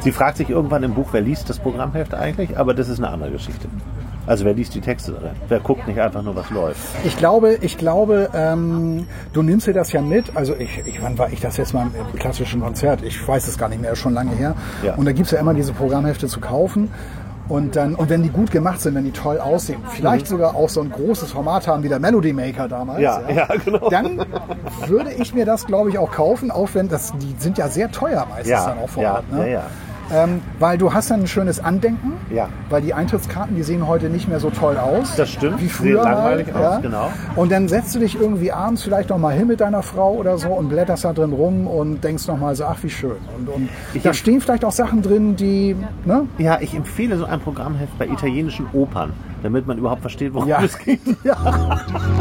Sie fragt sich irgendwann im Buch, wer liest das Programmheft eigentlich, aber das ist eine andere Geschichte. Also wer liest die Texte darin? Wer guckt nicht einfach nur, was läuft? Ich glaube, du nimmst dir das ja mit. Also wann war ich das jetzt mal im klassischen Konzert? Ich weiß es gar nicht mehr, ist schon lange her. Ja. Und da gibt's ja immer diese Programmhefte zu kaufen. Und wenn die gut gemacht sind, wenn die toll aussehen, vielleicht sogar auch so ein großes Format haben wie der Melody Maker damals, Ja, genau. dann würde ich mir das, glaube ich, auch kaufen, auch wenn die sind ja sehr teuer meistens dann auch vor Ort. Ne? Ja. Weil du hast dann ein schönes Andenken, Ja. weil die Eintrittskarten, die sehen heute nicht mehr so toll aus. Das stimmt, wie früher. sehen langweilig mal, aus, genau. Und dann setzt du dich irgendwie abends vielleicht noch mal hin mit deiner Frau oder so und blätterst da drin rum und denkst noch mal so, ach wie schön. Und da stehen vielleicht auch Sachen drin, die... Ne? Ja, ich empfehle so ein Programmheft bei italienischen Opern, damit man überhaupt versteht, worum es geht. Ja.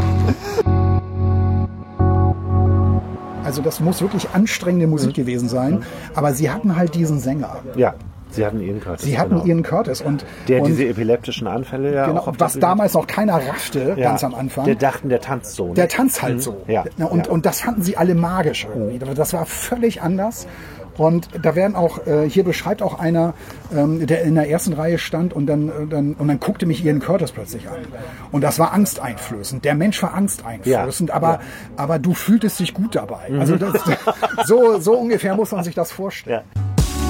Also das muss wirklich anstrengende Musik gewesen sein, aber sie hatten halt diesen Sänger. Ja, sie hatten Ian Curtis. Ian Curtis. Und diese epileptischen Anfälle ja genau, auch auf was damals noch keiner raffte, ganz am Anfang. Der dachten, der tanzt so. Ne? Der tanzt halt so. Ja. Und das fanden sie alle magisch irgendwie. Das war völlig anders. Und da werden auch, hier beschreibt auch einer, der in der ersten Reihe stand und dann guckte mich Ian Curtis plötzlich an. Und das war angsteinflößend. Der Mensch war angsteinflößend, aber du fühltest dich gut dabei. Also so ungefähr muss man sich das vorstellen. Ja.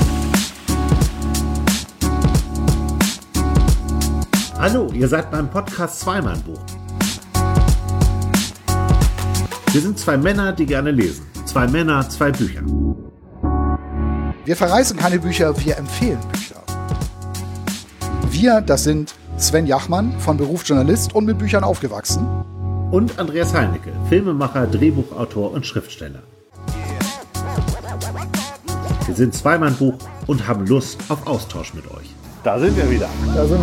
Hallo, ihr seid beim Podcast Zweimann-Buch. Wir sind zwei Männer, die gerne lesen. Zwei Männer, zwei Bücher. Wir verreißen keine Bücher, wir empfehlen Bücher. Wir, das sind Sven Jachmann, von Beruf Journalist und mit Büchern aufgewachsen. Und Andreas Heinecke, Filmemacher, Drehbuchautor und Schriftsteller. Wir sind Zweimann-Buch und haben Lust auf Austausch mit euch. Da sind wir wieder.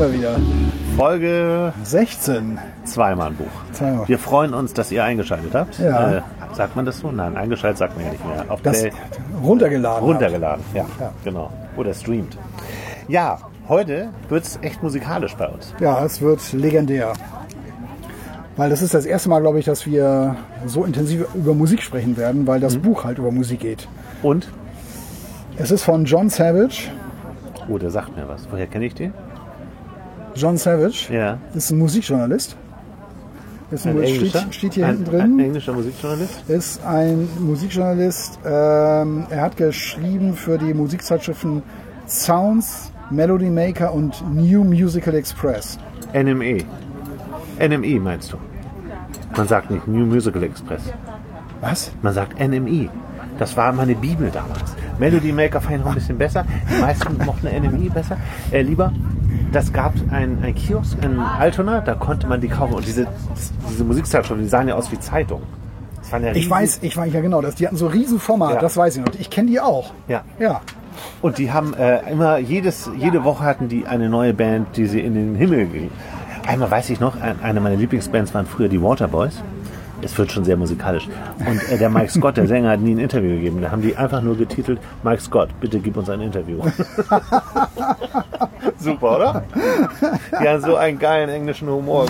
Folge 16. Zweimann-Buch. Wir freuen uns, dass ihr eingeschaltet habt. Ja. Sagt man das so? Nein, eingeschaltet sagt man ja nicht mehr. Auf Runtergeladen. Ja, genau. Oder streamt. Ja, heute wird es echt musikalisch bei uns. Ja, es wird legendär. Weil das ist das erste Mal, glaube ich, dass wir so intensiv über Musik sprechen werden, weil das Buch halt über Musik geht. Und? Es ist von John Savage. Oh, der sagt mir was. Woher kenne ich den? John Savage ist ein Musikjournalist. Steht hier hinten drin. Ein englischer Musikjournalist? Ist ein Musikjournalist. Er hat geschrieben für die Musikzeitschriften Sounds, Melody Maker und New Musical Express. NME. NME meinst du? Man sagt nicht New Musical Express. Was? Man sagt NME. Das war meine Bibel damals. Melody Maker fand ich noch ein bisschen besser. Die meisten mochten NME besser. Lieber. Das gab ein Kiosk in Altona, da konnte man die kaufen. Und diese Musikzeitschriften, die sahen ja aus wie Zeitungen. Das waren ja ich weiß, die hatten so riesen Format, das weiß ich noch. Ich kenne die auch. Ja. Und die haben immer, jede Woche hatten die eine neue Band, die sie in den Himmel ging. Einmal weiß ich noch, eine meiner Lieblingsbands waren früher die Waterboys. Es wird schon sehr musikalisch. Und der Mike Scott, der Sänger, hat nie ein Interview gegeben. Da haben die einfach nur getitelt, Mike Scott, bitte gib uns ein Interview. Super, oder? Die haben so einen geilen englischen Humor.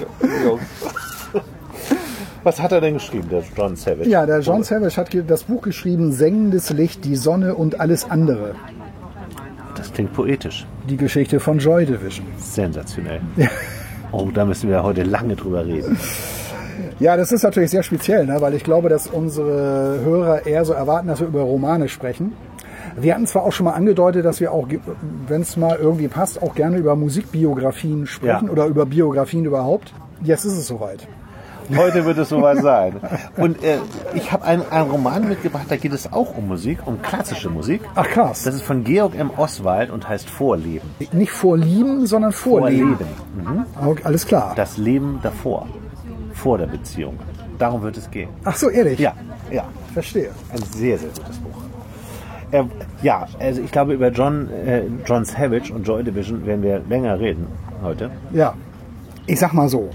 Was hat er denn geschrieben, der John Savage? Ja, der John Savage hat das Buch geschrieben, Sengendes Licht, die Sonne und alles andere. Das klingt poetisch. Die Geschichte von Joy Division. Sensationell. Oh, da müssen wir heute lange drüber reden. Ja, das ist natürlich sehr speziell, ne? Weil ich glaube, dass unsere Hörer eher so erwarten, dass wir über Romane sprechen. Wir hatten zwar auch schon mal angedeutet, dass wir auch, wenn es mal irgendwie passt, auch gerne über Musikbiografien sprechen oder über Biografien überhaupt. Jetzt ist es soweit. Heute wird es soweit sein. Und ich habe einen Roman mitgebracht, da geht es auch um Musik, um klassische Musik. Ach krass. Das ist von Georg M. Oswald und heißt Vorleben. Nicht Vorlieben, sondern Vorleben. Okay, alles klar. Das Leben davor. Vor der Beziehung. Darum wird es gehen. Ach so, ehrlich? Ja. Verstehe. Ein sehr, sehr gutes Buch. Also ich glaube, über John Savage und Joy Division werden wir länger reden heute. Ja, ich sag mal so.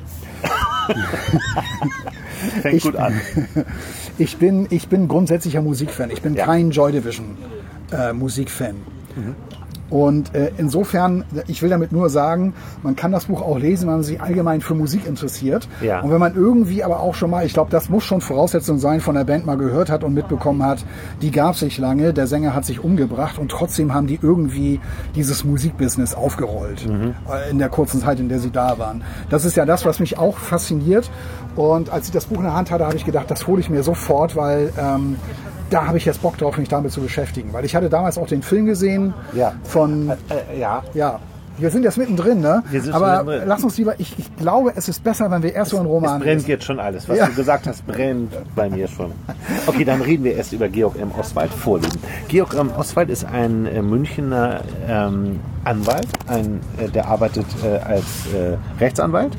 Fängt gut an. Ich bin grundsätzlicher Musikfan. Ich bin kein Joy Division Musikfan. Und insofern, ich will damit nur sagen, man kann das Buch auch lesen, wenn man sich allgemein für Musik interessiert. Ja. Und wenn man irgendwie aber auch schon mal, ich glaube, das muss schon Voraussetzung sein, von der Band mal gehört hat und mitbekommen hat, die gab es nicht lange, der Sänger hat sich umgebracht und trotzdem haben die irgendwie dieses Musikbusiness aufgerollt in der kurzen Zeit, in der sie da waren. Das ist ja das, was mich auch fasziniert. Und als ich das Buch in der Hand hatte, habe ich gedacht, das hole ich mir sofort, weil da habe ich jetzt Bock drauf, mich damit zu beschäftigen. Weil ich hatte damals auch den Film gesehen von... Ja. Wir sind jetzt mittendrin, ne? Aber lass uns lieber, ich glaube, es ist besser, wenn wir erst so einen Roman Es brennt jetzt schon alles. Was du gesagt hast, brennt bei mir schon. Okay, dann reden wir erst über Georg M. Oswald, Vorleben. Georg M. Oswald ist ein Münchner Anwalt, der arbeitet als Rechtsanwalt.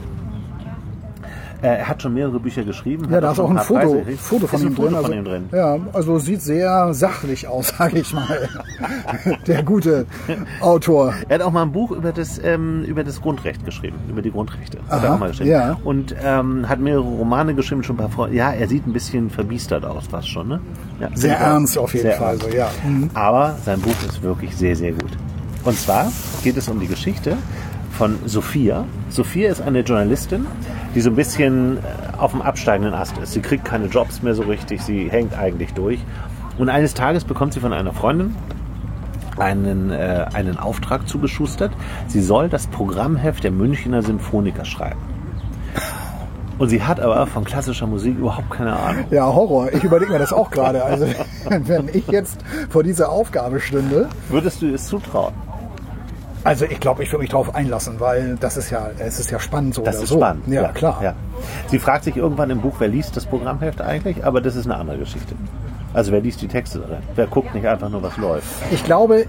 Er hat schon mehrere Bücher geschrieben. Ja, da ist auch ein Foto von ihm drin. Von ihm drin. Ja, also sieht sehr sachlich aus, sage ich mal. Der gute Autor. Er hat auch mal ein Buch über das Grundrecht geschrieben, über die Grundrechte. Hat er auch mal geschrieben. Ja. Und hat mehrere Romane geschrieben, schon ein paar Ja, er sieht ein bisschen verbiestert aus, fast schon, ne? Ja, sehr ernst auf jeden Fall. So, ja. Aber sein Buch ist wirklich sehr, sehr gut. Und zwar geht es um die Geschichte von Sophia. Sophia ist eine Journalistin, die so ein bisschen auf dem absteigenden Ast ist. Sie kriegt keine Jobs mehr so richtig, sie hängt eigentlich durch. Und eines Tages bekommt sie von einer Freundin einen Auftrag zugeschustert. Sie soll das Programmheft der Münchner Sinfoniker schreiben. Und sie hat aber von klassischer Musik überhaupt keine Ahnung. Ja, Horror. Ich überlege mir das auch gerade. Also, wenn ich jetzt vor dieser Aufgabe stünde... Würdest du es zutrauen? Also ich glaube, ich würde mich darauf einlassen, weil es ist ja spannend so das oder ist so. Spannend. Ja, klar. Ja. Sie fragt sich irgendwann im Buch, wer liest das Programmheft eigentlich, aber das ist eine andere Geschichte. Also wer liest die Texte darin? Wer guckt nicht einfach nur, was läuft? Ich glaube,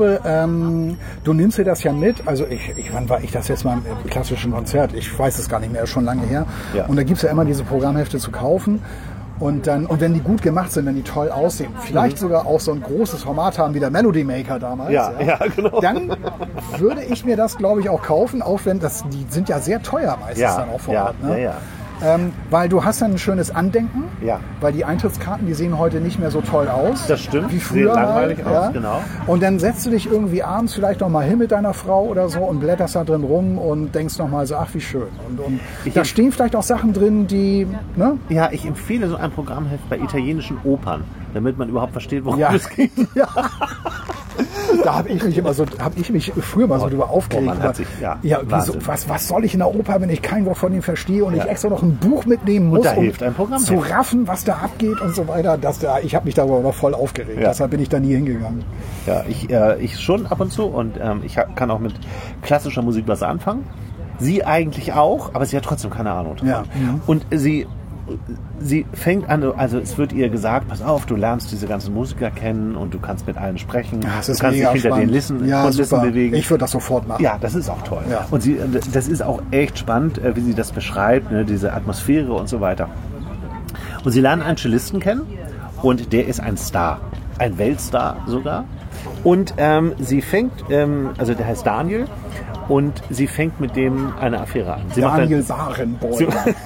du nimmst dir das ja mit. Also wann war ich das jetzt mal im klassischen Konzert? Ich weiß es gar nicht mehr, ist schon lange her. Ja. Und da gibt es ja immer diese Programmhefte zu kaufen. Und wenn die gut gemacht sind, wenn die toll aussehen, vielleicht sogar auch so ein großes Format haben wie der Melody Maker damals, ja, genau. Dann würde ich mir das, glaube ich, auch kaufen, auch wenn die sind ja sehr teuer meistens dann auch vor Ort. Ne? Ja. Weil du hast dann ein schönes Andenken, weil die Eintrittskarten, die sehen heute nicht mehr so toll aus. Das stimmt, wie früher. Sehen langweilig aus, genau. Und dann setzt du dich irgendwie abends vielleicht noch mal hin mit deiner Frau oder so und blätterst da drin rum und denkst noch mal so, ach wie schön. Und da stehen vielleicht auch Sachen drin, die... Ne? Ja, ich empfehle so ein Programmheft bei italienischen Opern, damit man überhaupt versteht, worum es geht. Ja. Da habe ich mich früher mal so drüber aufgeregt. Was soll ich in der Oper, wenn ich kein Wort von ihm verstehe und ich extra noch ein Buch mitnehmen muss, um zu raffen, was da abgeht und so weiter. Ich habe mich darüber noch voll aufgeregt. Ja. Deshalb bin ich da nie hingegangen. Ja, ich schon ab und zu und ich kann auch mit klassischer Musik was anfangen. Sie eigentlich auch, aber sie hat trotzdem keine Ahnung davon. Ja. Und sie fängt an, also es wird ihr gesagt, pass auf, du lernst diese ganzen Musiker kennen und du kannst mit allen sprechen, das du ist kannst dich hinter spannend. den Kulissen bewegen. Ich würde das sofort machen. Ja, das ist auch toll. Ja. Und das ist auch echt spannend, wie sie das beschreibt, ne, diese Atmosphäre und so weiter. Und sie lernen einen Cellisten kennen und der ist ein Star, ein Weltstar sogar. Und sie fängt, also der heißt Daniel, und sie fängt mit dem eine Affäre an. Daniel Barenboim.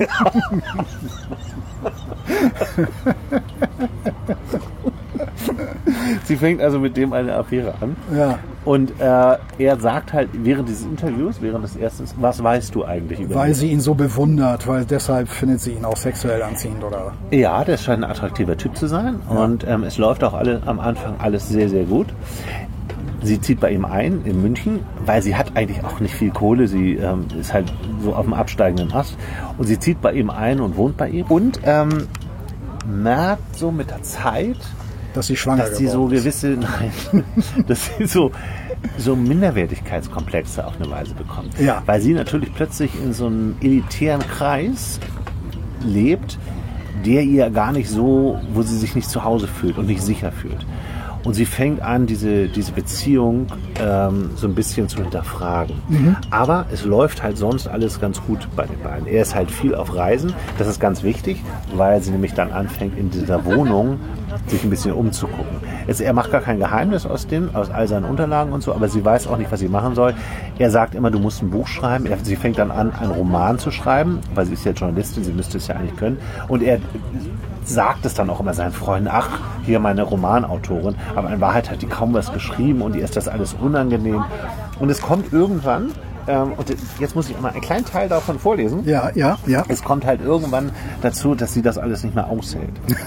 Sie fängt also mit dem eine Affäre an. Ja. Und er sagt halt während dieses Interviews, während des ersten, was weißt du eigentlich über ihn? Weil sie ihn so bewundert, weil deshalb findet sie ihn auch sexuell anziehend, oder? Ja, der scheint ein attraktiver Typ zu sein. Ja. Und es läuft auch am Anfang alles sehr, sehr gut. Sie zieht bei ihm ein in München, weil sie hat eigentlich auch nicht viel Kohle. Sie ist halt so auf dem absteigenden Ast. Und sie zieht bei ihm ein und wohnt bei ihm. Und merkt so mit der Zeit, dass sie schwanger dass sie so gewisse, dass sie so Minderwertigkeitskomplexe auf eine Weise bekommt. Ja. Weil sie natürlich plötzlich in so einem elitären Kreis lebt, der ihr gar nicht so, wo sie sich nicht zu Hause fühlt und nicht sicher fühlt. Und sie fängt an, diese Beziehung so ein bisschen zu hinterfragen. Mhm. Aber es läuft halt sonst alles ganz gut bei den beiden. Er ist halt viel auf Reisen. Das ist ganz wichtig, weil sie nämlich dann anfängt, in dieser Wohnung sich ein bisschen umzugucken. Er macht gar kein Geheimnis aus all seinen Unterlagen und so, aber sie weiß auch nicht, was sie machen soll. Er sagt immer, du musst ein Buch schreiben. Sie fängt dann an, einen Roman zu schreiben, weil sie ist ja Journalistin, sie müsste es ja eigentlich können. Und er sagt es dann auch immer seinen Freunden, ach, hier meine Romanautorin. Aber in Wahrheit hat die kaum was geschrieben und ihr ist das alles unangenehm. Und es kommt irgendwann, und jetzt muss ich immer einen kleinen Teil davon vorlesen. Ja. Es kommt halt irgendwann dazu, dass sie das alles nicht mehr aushält.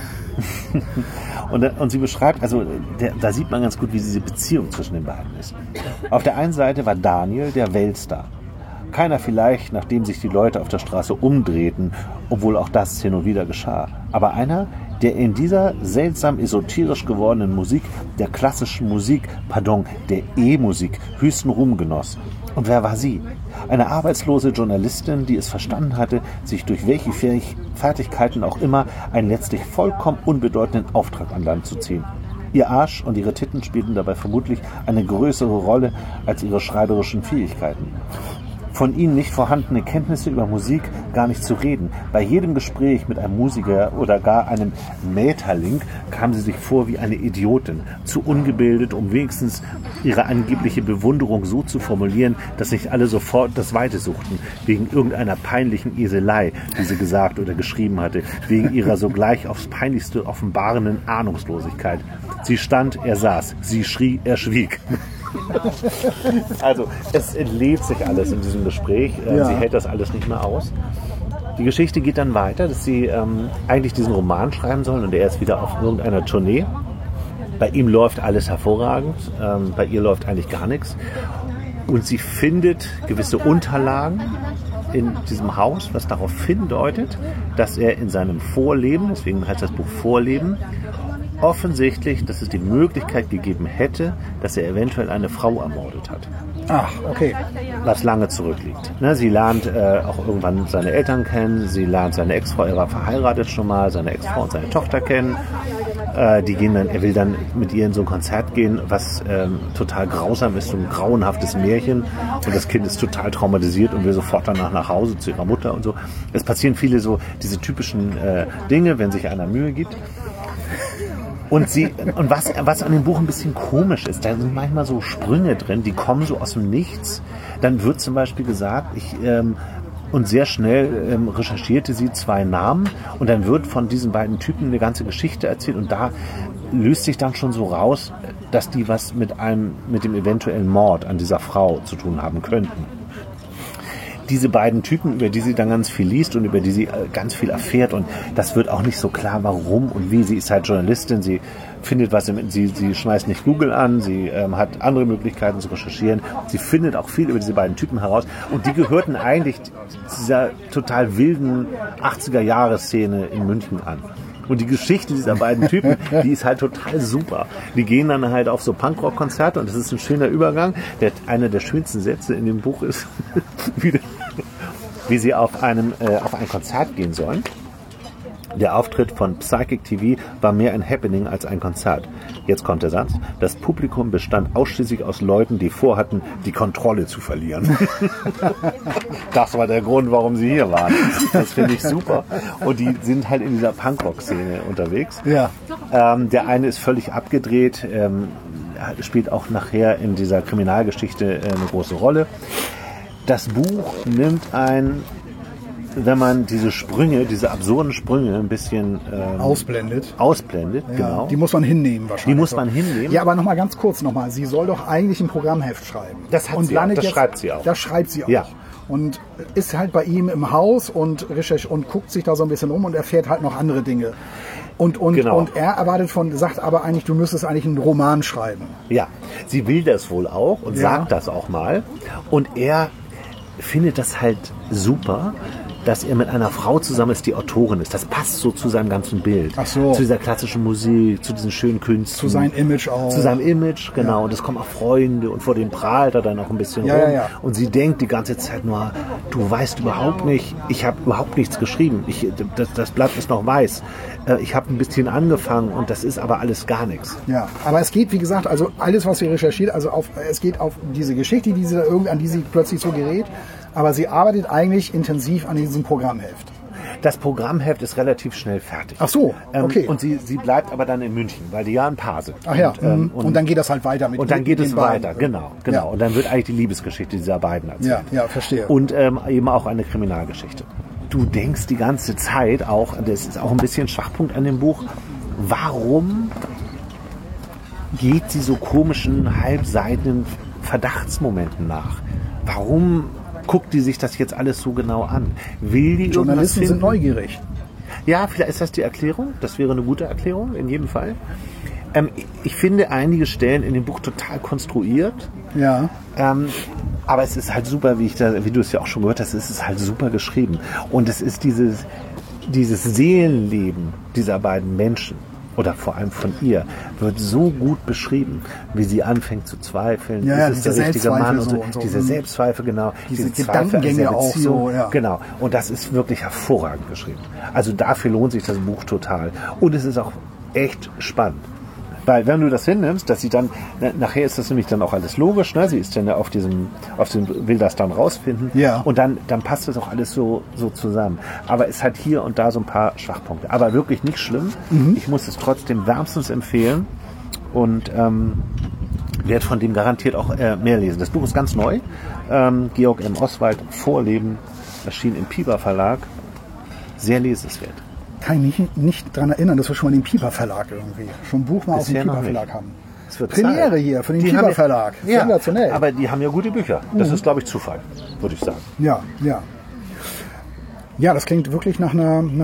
Und sie beschreibt, also da sieht man ganz gut, wie diese Beziehung zwischen den beiden ist. Auf der einen Seite war Daniel der Weltstar. Keiner vielleicht, nachdem sich die Leute auf der Straße umdrehten, obwohl auch das hin und wieder geschah. Aber einer, der in dieser seltsam esoterisch gewordenen Musik, der klassischen Musik, der E-Musik, höchsten Ruhm genoss. Und wer war sie? Eine arbeitslose Journalistin, die es verstanden hatte, sich durch welche Fertigkeiten auch immer einen letztlich vollkommen unbedeutenden Auftrag an Land zu ziehen. Ihr Arsch und ihre Titten spielten dabei vermutlich eine größere Rolle als ihre schreiberischen Fähigkeiten. Von ihnen nicht vorhandene Kenntnisse über Musik gar nicht zu reden. Bei jedem Gespräch mit einem Musiker oder gar einem Mäterling kam sie sich vor wie eine Idiotin, zu ungebildet, um wenigstens ihre angebliche Bewunderung so zu formulieren, dass nicht alle sofort das Weite suchten, wegen irgendeiner peinlichen Eselei, die sie gesagt oder geschrieben hatte, wegen ihrer sogleich aufs Peinlichste offenbarenden Ahnungslosigkeit. Sie stand, er saß, sie schrie, er schwieg. Also es entlädt sich alles in diesem Gespräch. Sie hält das alles nicht mehr aus. Die Geschichte geht dann weiter, dass sie eigentlich diesen Roman schreiben sollen und er ist wieder auf irgendeiner Tournee. Bei ihm läuft alles hervorragend, bei ihr läuft eigentlich gar nichts. Und sie findet gewisse Unterlagen in diesem Haus, was darauf hindeutet, dass er in seinem Vorleben, deswegen heißt das Buch Vorleben, offensichtlich, dass es die Möglichkeit gegeben hätte, dass er eventuell eine Frau ermordet hat. Ach, okay. Was lange zurückliegt. Sie lernt auch irgendwann seine Eltern kennen, sie lernt seine Ex-Frau, er war verheiratet schon mal, seine Ex-Frau und seine Tochter kennen. Er will dann mit ihr in so ein Konzert gehen, was total grausam ist, so ein grauenhaftes Märchen. Und das Kind ist total traumatisiert und will sofort danach nach Hause zu ihrer Mutter und so. Es passieren viele so diese typischen Dinge, wenn sich einer Mühe gibt. Und was an dem Buch ein bisschen komisch ist, da sind manchmal so Sprünge drin, die kommen so aus dem Nichts. Dann wird zum Beispiel gesagt, und sehr schnell recherchierte sie 2 Namen und dann wird von diesen beiden Typen eine ganze Geschichte erzählt und da löst sich dann schon so raus, dass die was mit dem eventuellen Mord an dieser Frau zu tun haben könnten. Diese beiden Typen, über die sie dann ganz viel liest und über die sie ganz viel erfährt und das wird auch nicht so klar, warum und wie. Sie ist halt Journalistin, sie findet was, sie schmeißt nicht Google an, sie hat andere Möglichkeiten zu recherchieren. Sie findet auch viel über diese beiden Typen heraus und die gehörten eigentlich dieser total wilden 80er-Jahre-Szene in München an. Und die Geschichte dieser beiden Typen, die ist halt total super. Die gehen dann halt auf so Punkrock-Konzerte und das ist ein schöner Übergang. Einer der schönsten Sätze in dem Buch ist, wie sie auf ein Konzert gehen sollen. Der Auftritt von Psychic TV war mehr ein Happening als ein Konzert. Jetzt kommt der Satz. Das Publikum bestand ausschließlich aus Leuten, die vorhatten, die Kontrolle zu verlieren. Das war der Grund, warum sie hier waren. Das finde ich super. Und die sind halt in dieser Punkrock-Szene unterwegs. Ja. Der eine ist völlig abgedreht, spielt auch nachher in dieser Kriminalgeschichte eine große Rolle. Das Buch nimmt wenn man diese absurden Sprünge ein bisschen ausblendet, ja, genau. Die muss man hinnehmen wahrscheinlich. Die muss man hinnehmen. Ja, aber nochmal ganz kurz nochmal. Sie soll doch eigentlich ein Programmheft schreiben. Das schreibt sie auch. Das schreibt sie auch. Ja. Und ist halt bei ihm im Haus und guckt sich da so ein bisschen um und erfährt halt noch andere Dinge. Genau. Und er sagt aber eigentlich, du müsstest eigentlich einen Roman schreiben. Ja, sie will das wohl auch und sagt das auch mal. Und er findet das halt super, dass er mit einer Frau zusammen ist, die Autorin ist. Das passt so zu seinem ganzen Bild. Ach so. Zu dieser klassischen Musik, zu diesen schönen Künsten. Zu seinem Image auch. Zu seinem Image, genau. Ja. Und es kommen auch Freunde und vor dem prahlt er dann auch ein bisschen rum. Ja. Und sie denkt die ganze Zeit nur, du weißt überhaupt nicht, ich habe überhaupt nichts geschrieben. Das Blatt ist noch weiß. Ich habe ein bisschen angefangen und das ist aber alles gar nichts. Ja, aber es geht, wie gesagt, also alles, was sie recherchiert, es geht auf diese Geschichte, an die sie plötzlich so gerät. Aber sie arbeitet eigentlich intensiv an diesem Programmheft. Das Programmheft ist relativ schnell fertig. Ach so, okay. Und sie bleibt aber dann in München, weil die ja ein Paar sind. Ach ja, und dann geht das halt weiter mit Und dann geht mit es den beiden. weiter, genau. Ja. Und dann wird eigentlich die Liebesgeschichte dieser beiden erzählt. Ja, verstehe. Und eben auch eine Kriminalgeschichte. Du denkst die ganze Zeit auch, das ist auch ein bisschen Schwachpunkt an dem Buch, warum geht sie so komischen, halbseitigen Verdachtsmomenten nach? Warum guckt die sich das jetzt alles so genau an? Will die Journalisten sind neugierig. Ja, vielleicht ist das die Erklärung. Das wäre eine gute Erklärung, in jedem Fall. Ich finde einige Stellen in dem Buch total konstruiert. Ja. Aber es ist halt super, wie du es ja auch schon gehört hast, es ist halt super geschrieben. Und es ist dieses Seelenleben dieser beiden Menschen, oder vor allem von ihr, wird so gut beschrieben, wie sie anfängt zu zweifeln. Ja, ist es der richtige Mann? so. Diese Selbstzweifel, genau. Diese Zweifel an Gedankengänge der auch Beziehung. so, ja. Genau. Und das ist wirklich hervorragend geschrieben. Also dafür lohnt sich das Buch total. Und es ist auch echt spannend. Weil wenn du das hinnimmst, dass sie dann, nachher ist das nämlich dann auch alles logisch, ne? Sie ist dann ja will das dann rausfinden. Ja. Und dann passt das auch alles so zusammen. Aber es hat hier und da so ein paar Schwachpunkte. Aber wirklich nicht schlimm. Ich muss es trotzdem wärmstens empfehlen und werde von dem garantiert auch mehr lesen. Das Buch ist ganz neu. Georg M. Oswald, Vorleben, erschien im Piper Verlag. Sehr lesenswert. Kann ich mich nicht daran erinnern, dass wir schon mal den Piper Verlag irgendwie, schon ein Buch mal aus dem Piper Verlag haben. Premiere Zeit. hier für den Piper Verlag. Ja, sensationell. aber die haben ja gute Bücher. Das ist, glaube ich, Zufall, würde ich sagen. Ja. Ja, das klingt wirklich nach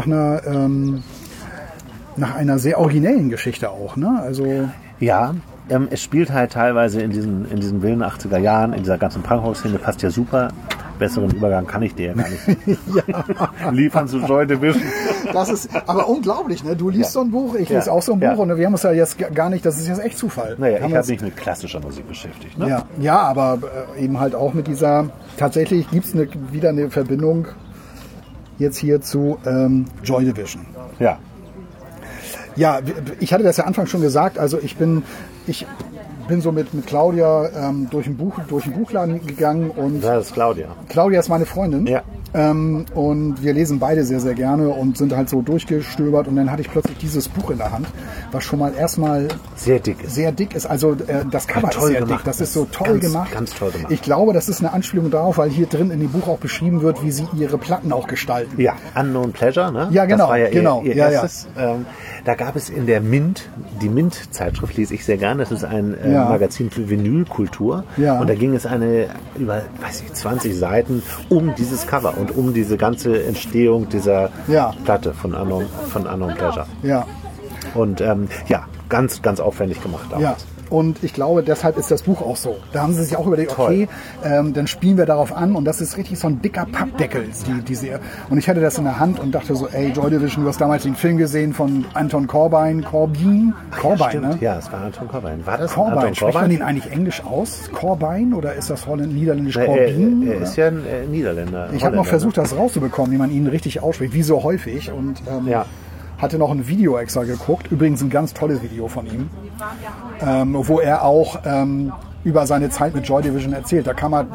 einer sehr originellen Geschichte auch, ne? Also ja, es spielt halt teilweise in diesen wilden 80er Jahren, in dieser ganzen Punkhouse-Szene, passt ja super. Besseren Übergang kann ich dir ja gar nicht liefern zu Joy Division. Das ist aber unglaublich, ne? Du liest so ein Buch, ich lese auch so ein Buch und wir haben uns ja jetzt gar nicht, das ist jetzt echt Zufall. Naja, ich habe mich mit klassischer Musik beschäftigt. Ne? Ja, aber eben halt auch mit dieser, tatsächlich gibt es wieder eine Verbindung jetzt hier zu Joy Division. Ja. Ja, ich hatte das ja anfangs schon gesagt, also ich bin so mit Claudia durch den Buchladen gegangen und das ist Claudia. Claudia ist meine Freundin. Ja. Und wir lesen beide sehr, sehr gerne und sind halt so durchgestöbert und dann hatte ich plötzlich dieses Buch in der Hand, was schon mal erstmal sehr dick ist. Also das Cover ist sehr dick, das ist so toll gemacht. Ganz toll gemacht. Ich glaube, das ist eine Anspielung darauf, weil hier drin in dem Buch auch beschrieben wird, wie sie ihre Platten auch gestalten. Ja, Unknown Pleasure, ne? Ja, genau. Das war ja ihr ja, erstes. Ja. Da gab es in der die Mint-Zeitschrift lese ich sehr gerne. Das ist ein Magazin für Vinylkultur. Ja. Und da ging es über 20 Seiten um dieses Cover und um diese ganze Entstehung dieser Platte von Unknown Pleasure. Ja. Und ganz, ganz aufwendig gemacht damals. Ja. Und ich glaube, deshalb ist das Buch auch so. Da haben sie sich auch überlegt, okay, dann spielen wir darauf an. Und das ist richtig so ein dicker Pappdeckel. Und ich hatte das in der Hand und dachte so, ey, Joy Division, du hast damals den Film gesehen von Anton Corbijn, ne? Ja, es war Anton Corbijn. War das Corbijn? Spricht man den eigentlich englisch aus? Corbijn? Oder ist das niederländisch Corbijn? Er ist ja ein Niederländer. Ich habe noch versucht, das rauszubekommen, wie man ihn richtig ausspricht. Wie so häufig. Und hatte noch ein Video extra geguckt. Übrigens ein ganz tolles Video von ihm. Wo er auch über seine Zeit mit Joy Division erzählt.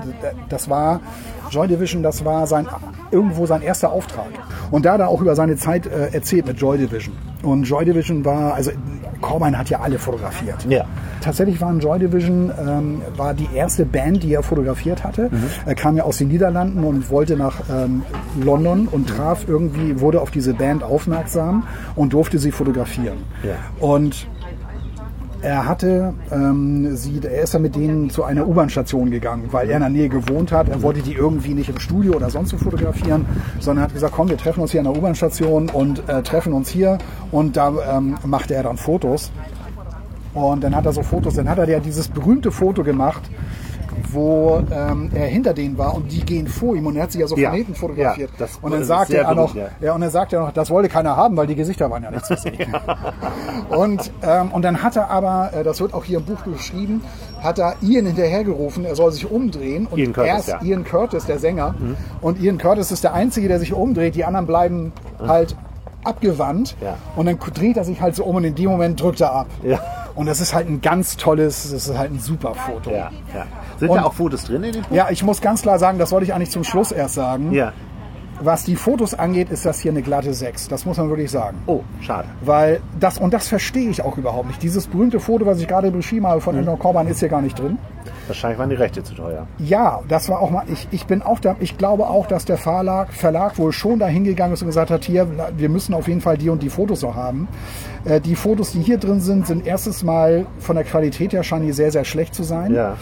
Joy Division, das war irgendwo sein erster Auftrag. Und da hat er auch über seine Zeit erzählt mit Joy Division. Und Joy Division also Corbijn hat ja alle fotografiert. Ja. Tatsächlich waren Joy Division war die erste Band, die er fotografiert hatte. Er kam ja aus den Niederlanden und wollte nach London und wurde auf diese Band aufmerksam und durfte sie fotografieren. Ja. Und er ist dann mit denen zu einer U-Bahn-Station gegangen, weil er in der Nähe gewohnt hat. Er wollte die irgendwie nicht im Studio oder sonst wo fotografieren, sondern hat gesagt, komm, wir treffen uns hier an der U-Bahn-Station und treffen uns hier. Und da machte er dann Fotos. Und dann hat er ja dieses berühmte Foto gemacht, wo er hinter denen war und die gehen vor ihm und er hat sich ja so von hinten fotografiert. Ja, und dann sagt er noch, das wollte keiner haben, weil die Gesichter waren ja nicht zu sehen. Und dann hat er aber, das wird auch hier im Buch beschrieben, hat er Ian hinterhergerufen, er soll sich umdrehen und Ian Curtis, der Sänger, und Ian Curtis ist der Einzige, der sich umdreht, die anderen bleiben halt abgewandt und dann dreht er sich halt so um und in dem Moment drückt er ab. Ja. Und das ist halt das ist halt ein super Foto. Ja. Sind da auch Fotos drin in dem Buch? Ja, ich muss ganz klar sagen, das wollte ich eigentlich zum Schluss erst sagen. Ja. Was die Fotos angeht, ist das hier eine glatte 6. Das muss man wirklich sagen. Oh, schade. Weil das verstehe ich auch überhaupt nicht. Dieses berühmte Foto, was ich gerade beschrieben habe von Eleanor Corban, ist hier gar nicht drin. Wahrscheinlich waren die Rechte zu teuer. Ja, das war auch mal, ich glaube auch, dass der Verlag wohl schon dahin gegangen ist und gesagt hat, hier, wir müssen auf jeden Fall die und die Fotos noch haben. Die Fotos, die hier drin sind erstens mal von der Qualität her scheinen die sehr, sehr schlecht zu sein. Ja.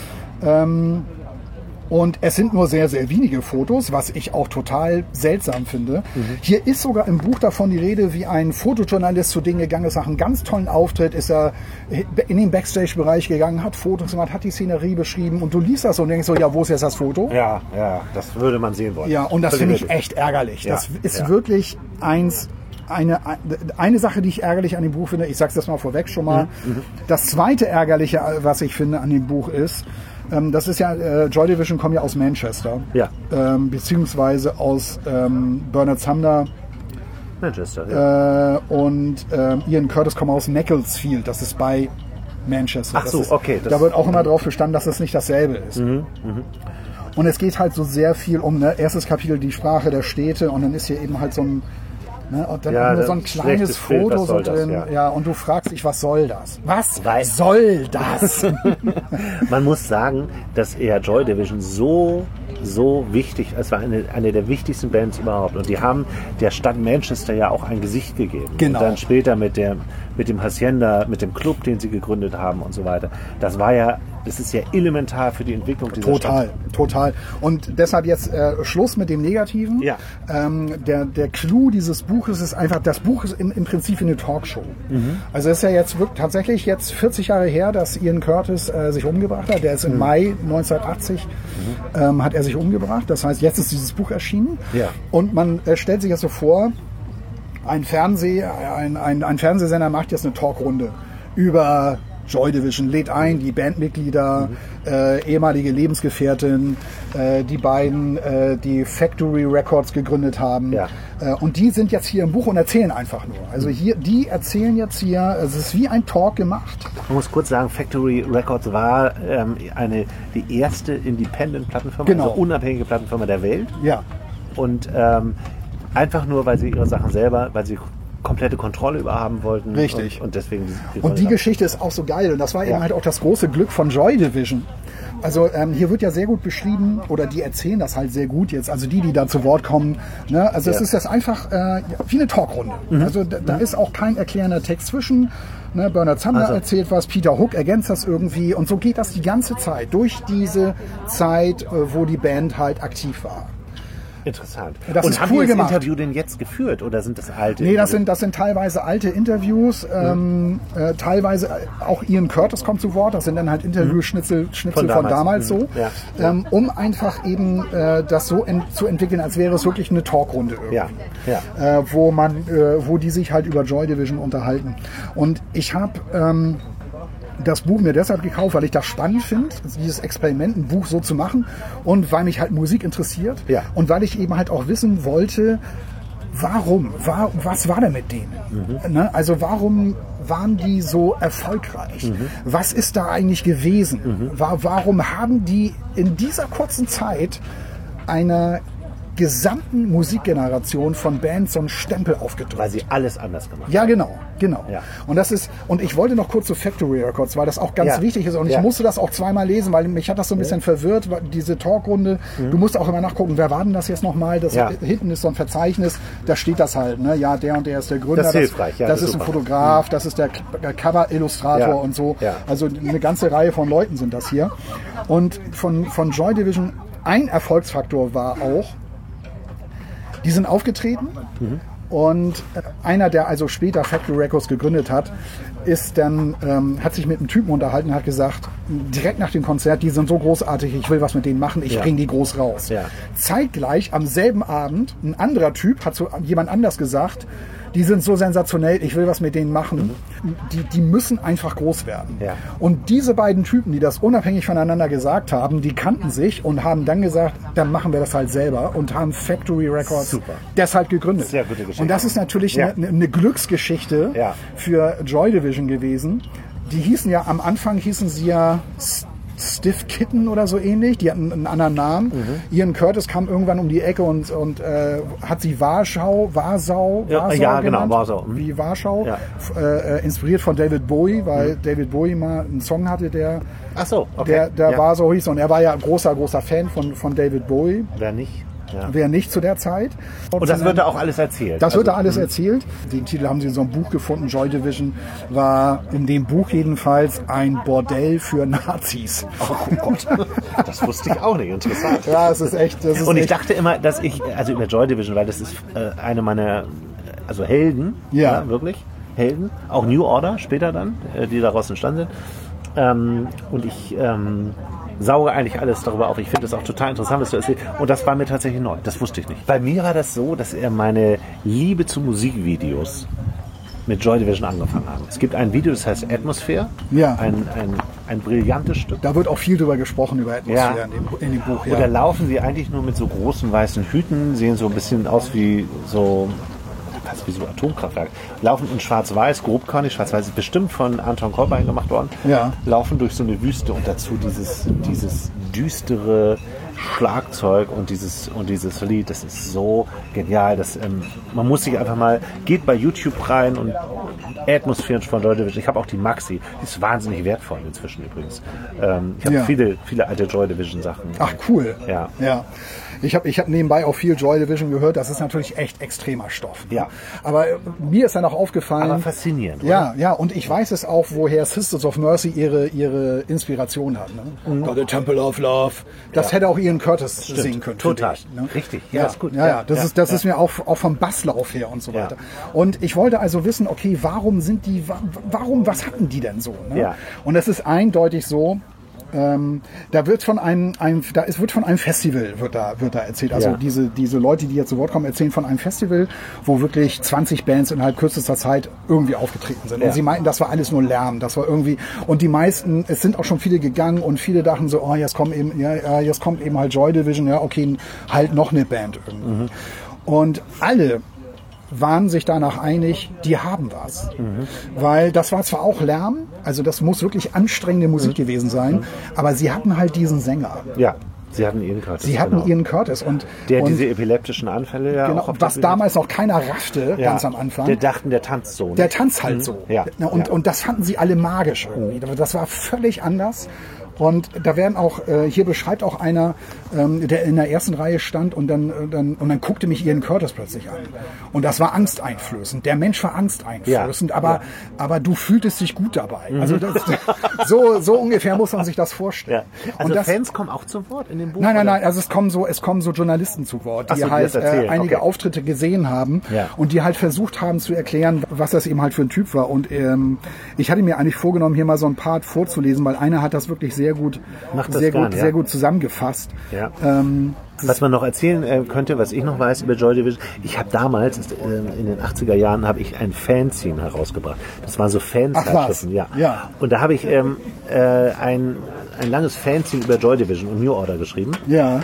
Und es sind nur sehr, sehr wenige Fotos, was ich auch total seltsam finde. Hier ist sogar im Buch davon die Rede, wie ein Fotojournalist zu Dingen gegangen ist, nach einem ganz tollen Auftritt, ist er in den Backstage-Bereich gegangen, hat Fotos gemacht, hat die Szenerie beschrieben und du liest das und denkst so, ja, wo ist jetzt das Foto? Ja, das würde man sehen wollen. Ja, und das finde ich echt ärgerlich. Ja, das ist wirklich eine Sache, die ich ärgerlich an dem Buch finde. Ich sag's das mal vorweg schon mal. Das zweite Ärgerliche, was ich finde an dem Buch ist, das ist ja, Joy Division kommen ja aus Manchester. Ja. Beziehungsweise aus Bernard Sumner. Manchester, ja. Und Ian Curtis kommen aus Macclesfield. Das ist bei Manchester. Ach so, okay. Da wird auch immer drauf bestanden, dass es nicht dasselbe ist. Und es geht halt so sehr viel um, erstes Kapitel die Sprache der Städte und dann ist hier eben halt so ein und dann nur so ein kleines Foto so drin. Ja, und du fragst dich, was soll das? Was soll das? Man muss sagen, dass eher Joy Division so wichtig, es war eine der wichtigsten Bands überhaupt. Und die haben der Stadt Manchester ja auch ein Gesicht gegeben. Genau. Und dann später mit dem Hacienda, mit dem Club, den sie gegründet haben und so weiter. Das ist ja elementar für die Entwicklung dieser Stadt. Total. Und deshalb jetzt Schluss mit dem Negativen. Ja. Der Clou dieses Buches ist einfach, das Buch ist im Prinzip eine Talkshow. Also es ist ja jetzt tatsächlich 40 Jahre her, dass Ian Curtis sich umgebracht hat. Der ist im Mai 1980 hat er sich umgebracht. Das heißt, jetzt ist dieses Buch erschienen. Ja. Und man stellt sich jetzt so vor, ein Fernsehsender macht jetzt eine Talkrunde über Joy Division, lädt ein die Bandmitglieder, ehemalige Lebensgefährtin, die beiden, die Factory Records gegründet haben. Ja. Und die sind jetzt hier im Buch und erzählen einfach nur. Also die erzählen jetzt hier, es ist wie ein Talk gemacht. Man muss kurz sagen, Factory Records war die erste Independent-Plattenfirma, Genau. also unabhängige Plattenfirma der Welt. Ja. Und einfach nur, weil sie ihre Sachen selber, weil sie komplette Kontrolle über haben wollten. Richtig. Und deswegen. Und die Geschichte ist auch so geil. Und das war eben halt auch das große Glück von Joy Division. Also hier wird ja sehr gut beschrieben, oder die erzählen das halt sehr gut jetzt, also die da zu Wort kommen. Ne? Also es ist jetzt einfach wie eine Talkrunde. Also da ist auch kein erklärender Text zwischen. Ne? Bernard Sumner erzählt was, Peter Hook ergänzt das irgendwie. Und so geht das die ganze Zeit, durch diese Zeit, wo die Band halt aktiv war. Interessant. Das und ist haben cool die das gemacht. Interview denn jetzt geführt oder sind das alte? Nee, das sind teilweise alte Interviews. Teilweise auch Ian Curtis kommt zu Wort. Das sind dann halt Interviewschnitzel von damals so. Ja. Um einfach eben das so zu entwickeln, als wäre es wirklich eine Talkrunde irgendwie. Wo die sich halt über Joy Division unterhalten. Und ich habe das Buch mir deshalb gekauft, weil ich das spannend finde, dieses Experiment, ein Buch so zu machen und weil mich halt Musik interessiert und weil ich eben halt auch wissen wollte, was war denn mit denen? Ne? Also warum waren die so erfolgreich? Was ist da eigentlich gewesen? Warum haben die in dieser kurzen Zeit einer gesamten Musikgeneration von Bands so einen Stempel aufgedrückt? Weil sie alles anders gemacht haben. Ja, genau. Ja. Und ich wollte noch kurz zu Factory Records, weil das auch ganz wichtig ist und ich musste das auch zweimal lesen, weil mich hat das so ein bisschen verwirrt, diese Talkrunde. Du musst auch immer nachgucken, wer war denn das jetzt nochmal? Hinten ist so ein Verzeichnis, da steht das halt, ne? Ja, der und der ist der Gründer. Das ist hilfreich, das ist ein Fotograf, das ist der Cover-Illustrator und so. Ja. Also eine ganze Reihe von Leuten sind das hier. Und von Joy Division, ein Erfolgsfaktor war auch, die sind aufgetreten und einer, der also später Factory Records gegründet hat, hat sich mit einem Typen unterhalten und hat gesagt, direkt nach dem Konzert, die sind so großartig, ich will was mit denen machen, ich bringe die groß raus. Ja. Zeitgleich am selben Abend, ein anderer Typ hat zu jemand anders gesagt, die sind so sensationell, ich will was mit denen machen. Die müssen einfach groß werden. Ja. Und diese beiden Typen, die das unabhängig voneinander gesagt haben, die kannten sich und haben dann gesagt, dann machen wir das halt selber und haben Factory Records deshalb gegründet. Sehr gute Geschichte. Und das ist natürlich eine Glücksgeschichte für Joy Division gewesen. Die hießen ja, am Anfang hießen sie ja Stiff Kitten oder so ähnlich. Die hatten einen anderen Namen. Ian Curtis kam irgendwann um die Ecke und hat sie Warschau ja, genau, genannt, Warschau. wie Warschau. Ja. Inspiriert von David Bowie, weil David Bowie mal einen Song hatte, der Ach so, okay. der Ja. Warschau hieß. Und er war ja ein großer Fan von David Bowie. Wer nicht? Ja. Wer nicht zu der Zeit. Und das wird da auch alles erzählt. Das wird da alles erzählt. Den Titel haben sie in so einem Buch gefunden. Joy Division war in dem Buch jedenfalls ein Bordell für Nazis. Oh Gott, das wusste ich auch nicht. Interessant. Ja, es ist echt. Und ich dachte immer, dass also über Joy Division, weil das ist eine meiner, also Helden, Ja. wirklich, Helden, auch New Order später dann, die daraus entstanden sind. Und ich sauge eigentlich alles darüber auf. Ich finde es auch total interessant, was du erzählst. Und das war mir tatsächlich neu. Das wusste ich nicht. Bei mir war das so, dass meine Liebe zu Musikvideos mit Joy Division angefangen hat. Es gibt ein Video, das heißt Atmosphere. Ja. Ein brillantes Stück. Da wird auch viel drüber gesprochen, über Atmosphäre Ja. in dem Buch. Und da laufen sie eigentlich nur mit so großen weißen Hüten, sehen so ein bisschen aus wie so Atomkraftwerk. Laufen in schwarz-weiß, grobkörnig, schwarz-weiß, ist bestimmt von Anton Corbijn gemacht worden. Ja. Laufen durch so eine Wüste und dazu dieses düstere Schlagzeug und dieses Lied, das ist so genial. Man muss sich einfach mal, geht bei YouTube rein und Atmosphären von Joy Division. Ich habe auch die Maxi, die ist wahnsinnig wertvoll inzwischen übrigens. Ich habe viele alte Joy Division Sachen. Ach, cool. Ja. Ich hab nebenbei auch viel Joy Division gehört. Das ist natürlich echt extremer Stoff. Ja. Aber mir ist dann auch aufgefallen. Aber faszinierend, oder? Ja. Und ich weiß es auch, woher Sisters of Mercy ihre Inspiration hat. Ne? The Temple of Love. Das hätte auch Ian Curtis singen können. Total. Ich, ne? Richtig. Ja, ist gut. Ja. Das ist mir auch vom Basslauf her und so weiter. Und ich wollte also wissen, okay, was hatten die denn so? Ne? Ja. Und es ist eindeutig so, da wird von einem Festival wird da erzählt. Also diese Leute, die jetzt zu Wort kommen, erzählen von einem Festival, wo wirklich 20 Bands innerhalb kürzester Zeit irgendwie aufgetreten sind. Und sie meinten, das war alles nur Lärm. Das war irgendwie, und die meisten, es sind auch schon viele gegangen und viele dachten so, oh, jetzt kommt eben halt Joy Division, ja, okay, halt noch eine Band irgendwie. Und alle waren sich danach einig, die haben was. Weil das war zwar auch Lärm, also das muss wirklich anstrengende Musik gewesen sein, aber sie hatten halt diesen Sänger. Ja, sie hatten Ian Curtis. Ian Curtis. Und diese epileptischen Anfälle genau, auch auf was damals noch keiner raffte, ganz am Anfang. Der dachten, der tanzt so. Der tanzt halt so. Ja. Und das fanden sie alle magisch irgendwie. Das war völlig anders. Und da werden auch, hier beschreibt auch einer, der in der ersten Reihe stand und dann guckte mich Ian Curtis plötzlich an. Und das war angsteinflößend. Der Mensch war angsteinflößend, aber du fühltest dich gut dabei. Also so ungefähr muss man sich das vorstellen. Ja. Also und Fans kommen auch zu Wort in dem Buch? Nein, also es kommen so Journalisten zu Wort, die halt einige Auftritte gesehen haben und die halt versucht haben zu erklären, was das eben halt für ein Typ war. Und ich hatte mir eigentlich vorgenommen, hier mal so ein Part vorzulesen, weil einer hat das wirklich sehr gut zusammengefasst. Ja. Was man noch erzählen könnte, was ich noch weiß über Joy Division, ich habe damals, in den 80er Jahren, habe ich ein Fanzine herausgebracht. Das waren so Fanzeitschriften. Ja. Und da habe ich ein langes Fanzine über Joy Division und New Order geschrieben. Ja.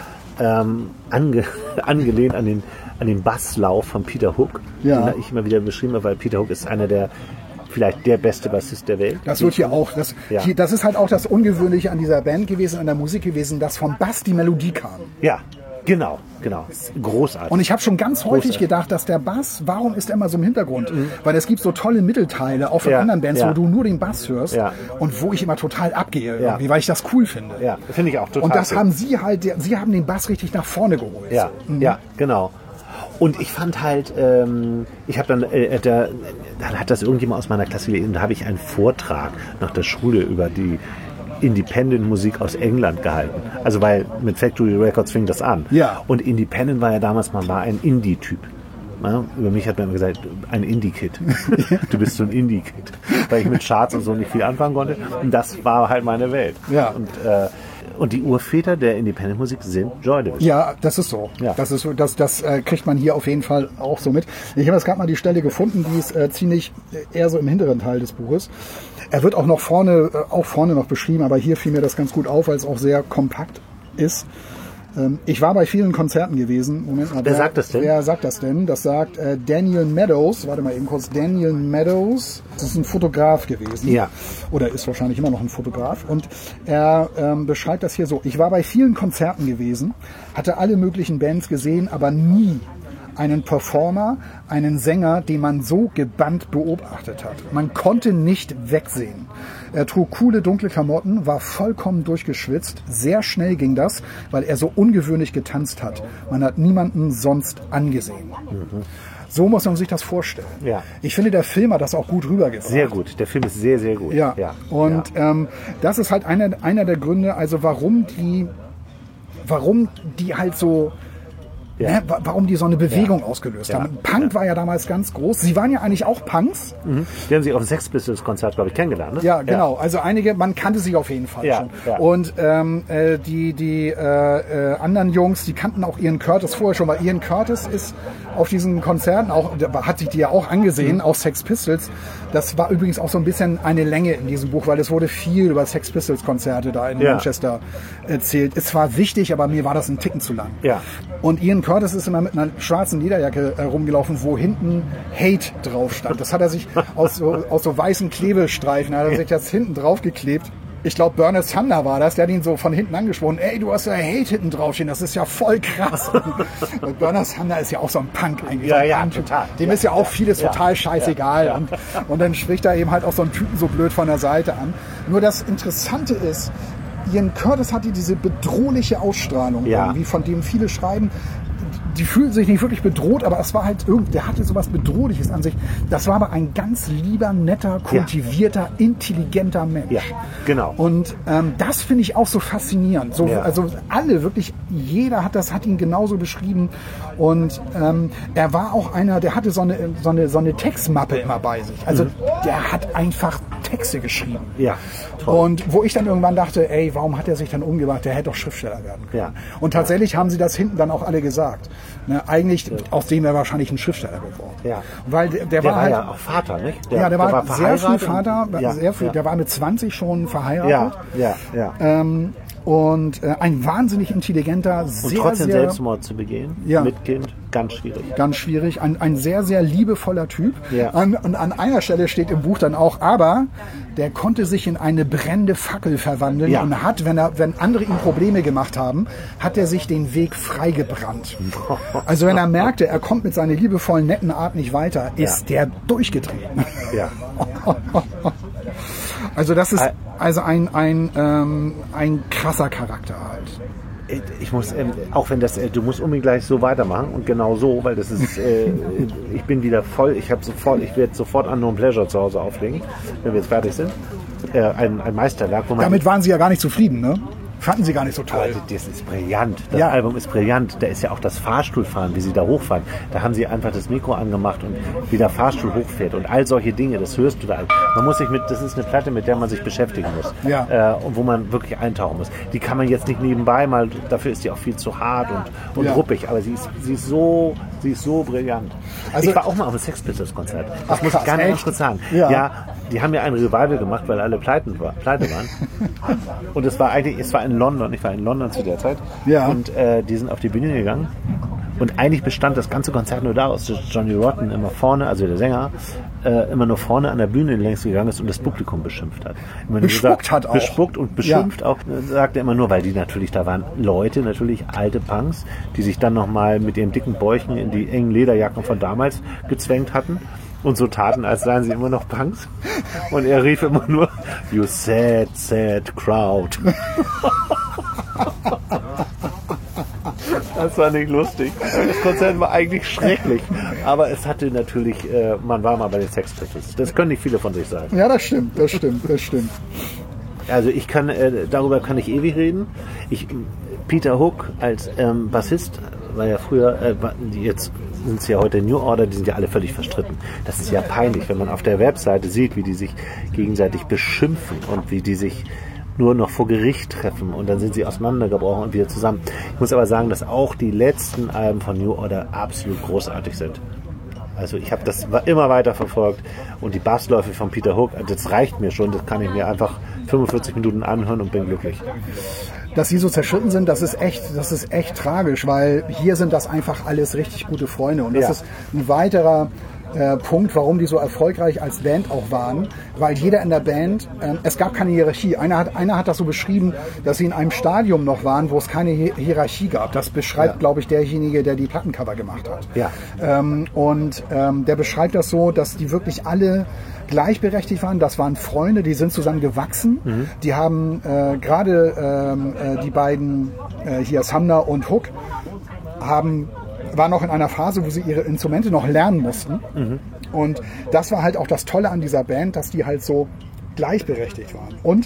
Angelehnt an den Basslauf von Peter Hook, den ich immer wieder beschrieben habe, weil Peter Hook ist einer der vielleicht der beste Bassist der Welt. Das wird hier auch, das ist halt auch das Ungewöhnliche an dieser Band gewesen, an der Musik gewesen, dass vom Bass die Melodie kam. Ja, genau. Großartig. Und ich habe schon ganz häufig gedacht, dass der Bass, warum ist er immer so im Hintergrund? Weil es gibt so tolle Mittelteile, auch von anderen Bands, wo du nur den Bass hörst und wo ich immer total abgehe, irgendwie, weil ich das cool finde. Ja, finde ich auch total. Und das haben sie haben den Bass richtig nach vorne geholt. Ja, ja, genau. Und ich fand halt, ich habe dann hat das irgendjemand aus meiner Klasse gelesen, da habe ich einen Vortrag nach der Schule über die Independent-Musik aus England gehalten. Also weil mit Factory Records fing das an. Ja. Und Independent war ja damals, man war ein Indie-Typ. Ja, über mich hat man immer gesagt, ein Indie-Kid. Du bist so ein Indie-Kid. Weil ich mit Charts und so nicht viel anfangen konnte. Und das war halt meine Welt. Ja. Und die Urväter der Independent-Musik sind Joy Division. Ja, das ist so. Ja. Das kriegt man hier auf jeden Fall auch so mit. Ich habe jetzt gerade mal die Stelle gefunden, die ist ziemlich eher so im hinteren Teil des Buches. Er wird auch noch vorne noch beschrieben, aber hier fiel mir das ganz gut auf, weil es auch sehr kompakt ist. Ich war bei vielen Konzerten gewesen. Moment mal, Wer sagt das denn? Wer sagt das denn? Das sagt Daniel Meadows. Warte mal eben kurz. Daniel Meadows. Das ist ein Fotograf gewesen. Ja. Oder ist wahrscheinlich immer noch ein Fotograf. Und er beschreibt das hier so. Ich war bei vielen Konzerten gewesen, hatte alle möglichen Bands gesehen, aber nie einen Performer, einen Sänger, den man so gebannt beobachtet hat. Man konnte nicht wegsehen. Er trug coole, dunkle Klamotten, war vollkommen durchgeschwitzt. Sehr schnell ging das, weil er so ungewöhnlich getanzt hat. Man hat niemanden sonst angesehen. So muss man sich das vorstellen. Ja. Ich finde, der Film hat das auch gut rübergebracht. Sehr gut. Der Film ist sehr, sehr gut. Ja. Und das ist halt einer der Gründe, also warum die halt so... Ja. Ne, warum die so eine Bewegung ausgelöst haben. Punk war ja damals ganz groß. Sie waren ja eigentlich auch Punks. Die haben sich auf dem Sex Pistols Konzert, glaube ich, kennengelernt. Ne? Ja, genau. Also einige, man kannte sich auf jeden Fall schon. Ja. Und die anderen Jungs, die kannten auch Ian Curtis vorher schon, weil Ian Curtis ist auf diesen Konzerten auch, hat sich die ja auch angesehen, auch Sex Pistols. Das war übrigens auch so ein bisschen eine Länge in diesem Buch, weil es wurde viel über Sex Pistols Konzerte da in Manchester erzählt. Es war wichtig, aber mir war das ein Ticken zu lang. Ja. Und Ian Curtis ist immer mit einer schwarzen Lederjacke rumgelaufen, wo hinten Hate drauf stand. Das hat er sich aus so weißen Klebestreifen, hat er sich das hinten drauf geklebt. Ich glaube, Bernard Sumner war das, der hat ihn so von hinten angesprochen. Ey, du hast ja Hate hinten draufstehen, das ist ja voll krass. Und Bernard Sumner ist ja auch so ein Punk eigentlich. Ja, total. Dem ist ja auch vieles total scheißegal. Ja. Und dann spricht er eben halt auch so einen Typen so blöd von der Seite an. Nur das Interessante ist, Ian Curtis hatte diese bedrohliche Ausstrahlung, irgendwie, von dem viele schreiben. Die fühlten sich nicht wirklich bedroht, aber es war halt der hatte sowas Bedrohliches an sich. Das war aber ein ganz lieber, netter, kultivierter, intelligenter Mensch. Ja, genau. Und das finde ich auch so faszinierend. Also alle, wirklich jeder hat ihn genauso beschrieben. Und er war auch einer, der hatte so eine Textmappe immer bei sich. Also der hat einfach Texte geschrieben. Ja, toll. Und wo ich dann irgendwann dachte, ey, warum hat er sich dann umgebracht? Der hätte doch Schriftsteller werden können. Ja. Und tatsächlich haben sie das hinten dann auch alle gesagt. Ne, eigentlich, aus dem wäre wahrscheinlich ein Schriftsteller geworden. Ja. Der war halt, ja auch Vater, nicht? Der war sehr früh Vater, sehr früh, der war mit 20 schon verheiratet. Ja. Und ein wahnsinnig intelligenter, und trotzdem Selbstmord zu begehen, mit Kind, ganz schwierig. Ganz schwierig. Ein sehr, sehr liebevoller Typ. Ja. Und an einer Stelle steht im Buch dann auch, aber der konnte sich in eine brennende Fackel verwandeln und hat, wenn andere ihm Probleme gemacht haben, hat er sich den Weg freigebrannt. Also wenn er merkte, er kommt mit seiner liebevollen, netten Art nicht weiter, ist der durchgetreten. Ja. Also das ist ein krasser Charakter halt. Ich muss, auch wenn du musst unbedingt gleich so weitermachen und genau so, weil das ist, ich bin wieder voll, ich werde sofort Unknown Pleasure zu Hause auflegen, wenn wir jetzt fertig sind. Ein Meisterwerk. Damit waren Sie ja gar nicht zufrieden, ne? Fanden Sie gar nicht so toll. Das ist brillant. Das Album ist brillant. Da ist ja auch das Fahrstuhlfahren, wie sie da hochfahren. Da haben sie einfach das Mikro angemacht und wie der Fahrstuhl hochfährt und all solche Dinge, das hörst du da. Man muss sich das ist eine Platte, mit der man sich beschäftigen muss. Und wo man wirklich eintauchen muss. Die kann man jetzt nicht nebenbei mal, dafür ist die auch viel zu hart und ruppig, aber sie ist so brillant. Also, ich war auch mal auf einem Sex Pistols Konzert. Das muss ich gar nicht kurz sagen. Ja, die haben ja ein Revival gemacht, weil alle pleite waren. Und es war in London, ich war in London zu der Zeit und die sind auf die Bühne gegangen und eigentlich bestand das ganze Konzert nur daraus, dass Johnny Rotten immer vorne, also der Sänger, immer nur vorne an der Bühne längs gegangen ist und das Publikum beschimpft hat. Bespuckt und beschimpft auch, sagt er immer nur, weil die natürlich, da waren Leute, natürlich alte Punks, die sich dann nochmal mit ihren dicken Bäuchen in die engen Lederjacken von damals gezwängt hatten. Und so taten, als seien sie immer noch Punks. Und er rief immer nur, you sad, sad crowd. Das war nicht lustig. Das Konzert war eigentlich schrecklich. Aber es hatte natürlich, man war mal bei den Sex Pistols. Das können nicht viele von sich sagen. Ja, das stimmt. Also darüber kann ich ewig reden. Peter Hook als Bassist war ja früher, jetzt sind es ja heute New Order, die sind ja alle völlig verstritten. Das ist ja peinlich, wenn man auf der Webseite sieht, wie die sich gegenseitig beschimpfen und wie die sich nur noch vor Gericht treffen und dann sind sie auseinandergebrochen und wieder zusammen. Ich muss aber sagen, dass auch die letzten Alben von New Order absolut großartig sind. Also ich habe das immer weiter verfolgt und die Bassläufe von Peter Hook, das reicht mir schon, das kann ich mir einfach 45 Minuten anhören und bin glücklich. dass sie so zerschritten sind, das ist echt tragisch, weil hier sind das einfach alles richtig gute Freunde. Und das ist ein weiterer Punkt, warum die so erfolgreich als Band auch waren, weil jeder in der Band, es gab keine Hierarchie. Einer hat das so beschrieben, dass sie in einem Stadium noch waren, wo es keine Hierarchie gab. Das beschreibt, glaube ich, derjenige, der die Plattencover gemacht hat. Ja. Der beschreibt das so, dass die wirklich alle gleichberechtigt waren. Das waren Freunde, die sind zusammen gewachsen. Die haben gerade die beiden hier, Sumner und Hook, war noch in einer Phase, wo sie ihre Instrumente noch lernen mussten. Und das war halt auch das Tolle an dieser Band, dass die halt so gleichberechtigt waren. Und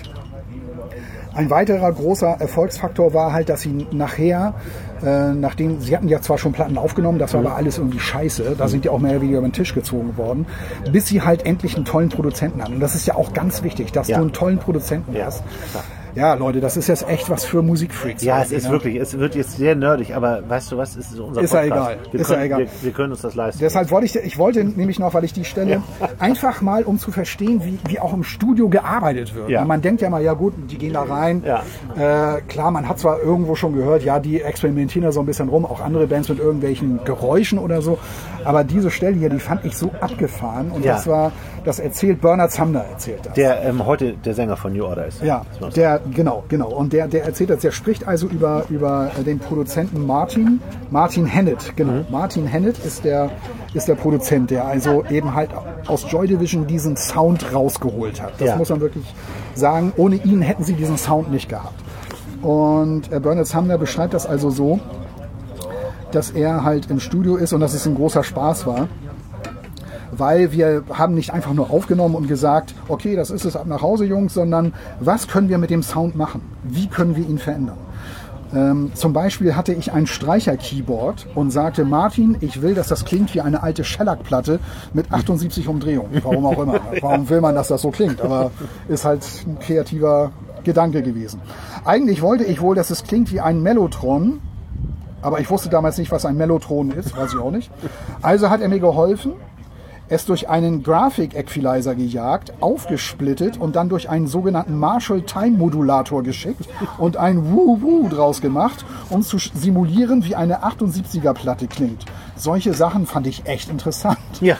ein weiterer großer Erfolgsfaktor war halt, dass sie nachher, sie hatten ja zwar schon Platten aufgenommen, das war aber alles irgendwie scheiße, da sind die auch mehr oder weniger über den Tisch gezogen worden, bis sie halt endlich einen tollen Produzenten hatten. Und das ist ja auch ganz wichtig, dass du einen tollen Produzenten hast. Klar. Ja, Leute, das ist jetzt echt was für Musikfreaks. Ja, es ist wirklich, es wird jetzt sehr nerdig, aber weißt du was, es ist unser Podcast. Ist ja egal. Wir können uns das leisten. Deshalb wollte nämlich noch, weil ich die Stelle einfach mal, um zu verstehen, wie auch im Studio gearbeitet wird. Ja. Man denkt ja mal, ja gut, die gehen da rein. Ja. Klar, man hat zwar irgendwo schon gehört, ja, die experimentieren da so ein bisschen rum, auch andere Bands mit irgendwelchen Geräuschen oder so. Aber diese Stelle hier, die fand ich so abgefahren. Und das erzählt Bernard Sumner, erzählt das. Der heute der Sänger von New Order ist. Ja, Genau. Und der erzählt das, der spricht also über den Produzenten Martin Hannett. Genau. Martin Hannett ist der Produzent, der also eben halt aus Joy Division diesen Sound rausgeholt hat. Das muss man wirklich sagen. Ohne ihn hätten sie diesen Sound nicht gehabt. Und Bernard Sumner beschreibt das also so, dass er halt im Studio ist und dass es ein großer Spaß war. Weil wir haben nicht einfach nur aufgenommen und gesagt, okay, das ist es, ab nach Hause, Jungs, sondern was können wir mit dem Sound machen? Wie können wir ihn verändern? Zum Beispiel hatte ich ein Streicher-Keyboard und sagte, Martin, ich will, dass das klingt wie eine alte Shellac-Platte mit 78 Umdrehungen. Warum auch immer. Warum will man, dass das so klingt? Aber ist halt ein kreativer Gedanke gewesen. Eigentlich wollte ich wohl, dass es klingt wie ein Mellotron, aber ich wusste damals nicht, was ein Mellotron ist, weiß ich auch nicht. Also hat er mir geholfen, es durch einen Graphic-Equalizer gejagt, aufgesplittet und dann durch einen sogenannten Marshall-Time-Modulator geschickt und ein Woo-Woo draus gemacht, um zu simulieren, wie eine 78er-Platte klingt. Solche Sachen fand ich echt interessant. Ja.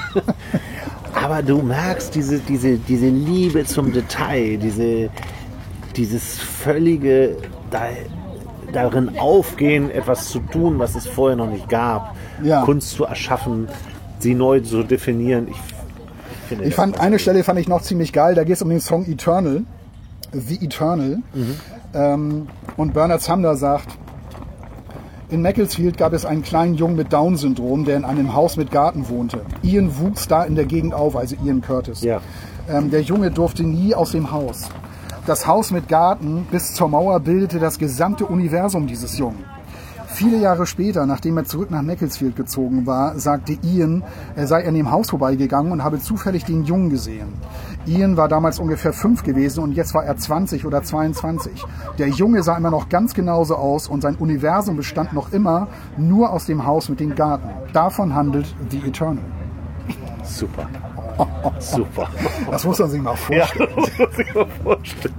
Aber du merkst diese Liebe zum Detail, dieses völlige darin aufgehen, etwas zu tun, was es vorher noch nicht gab, Kunst zu erschaffen, sie neu zu definieren. Eine Stelle fand ich noch ziemlich geil, da geht es um den Song Eternal, The Eternal. Und Bernard Sumner sagt, in Macclesfield gab es einen kleinen Jungen mit Down-Syndrom, der in einem Haus mit Garten wohnte. Ian wuchs da in der Gegend auf, also Ian Curtis. Ja. Der Junge durfte nie aus dem Haus. Das Haus mit Garten bis zur Mauer bildete das gesamte Universum dieses Jungen. Viele Jahre später, nachdem er zurück nach Macclesfield gezogen war, sagte Ian, er sei an dem Haus vorbeigegangen und habe zufällig den Jungen gesehen. Ian war damals ungefähr 5 gewesen und jetzt war er 20 oder 22. Der Junge sah immer noch ganz genauso aus und sein Universum bestand noch immer nur aus dem Haus mit dem Garten. Davon handelt The Eternal. Super. Super. Das muss man sich mal vorstellen. Ja, das muss man sich mal vorstellen.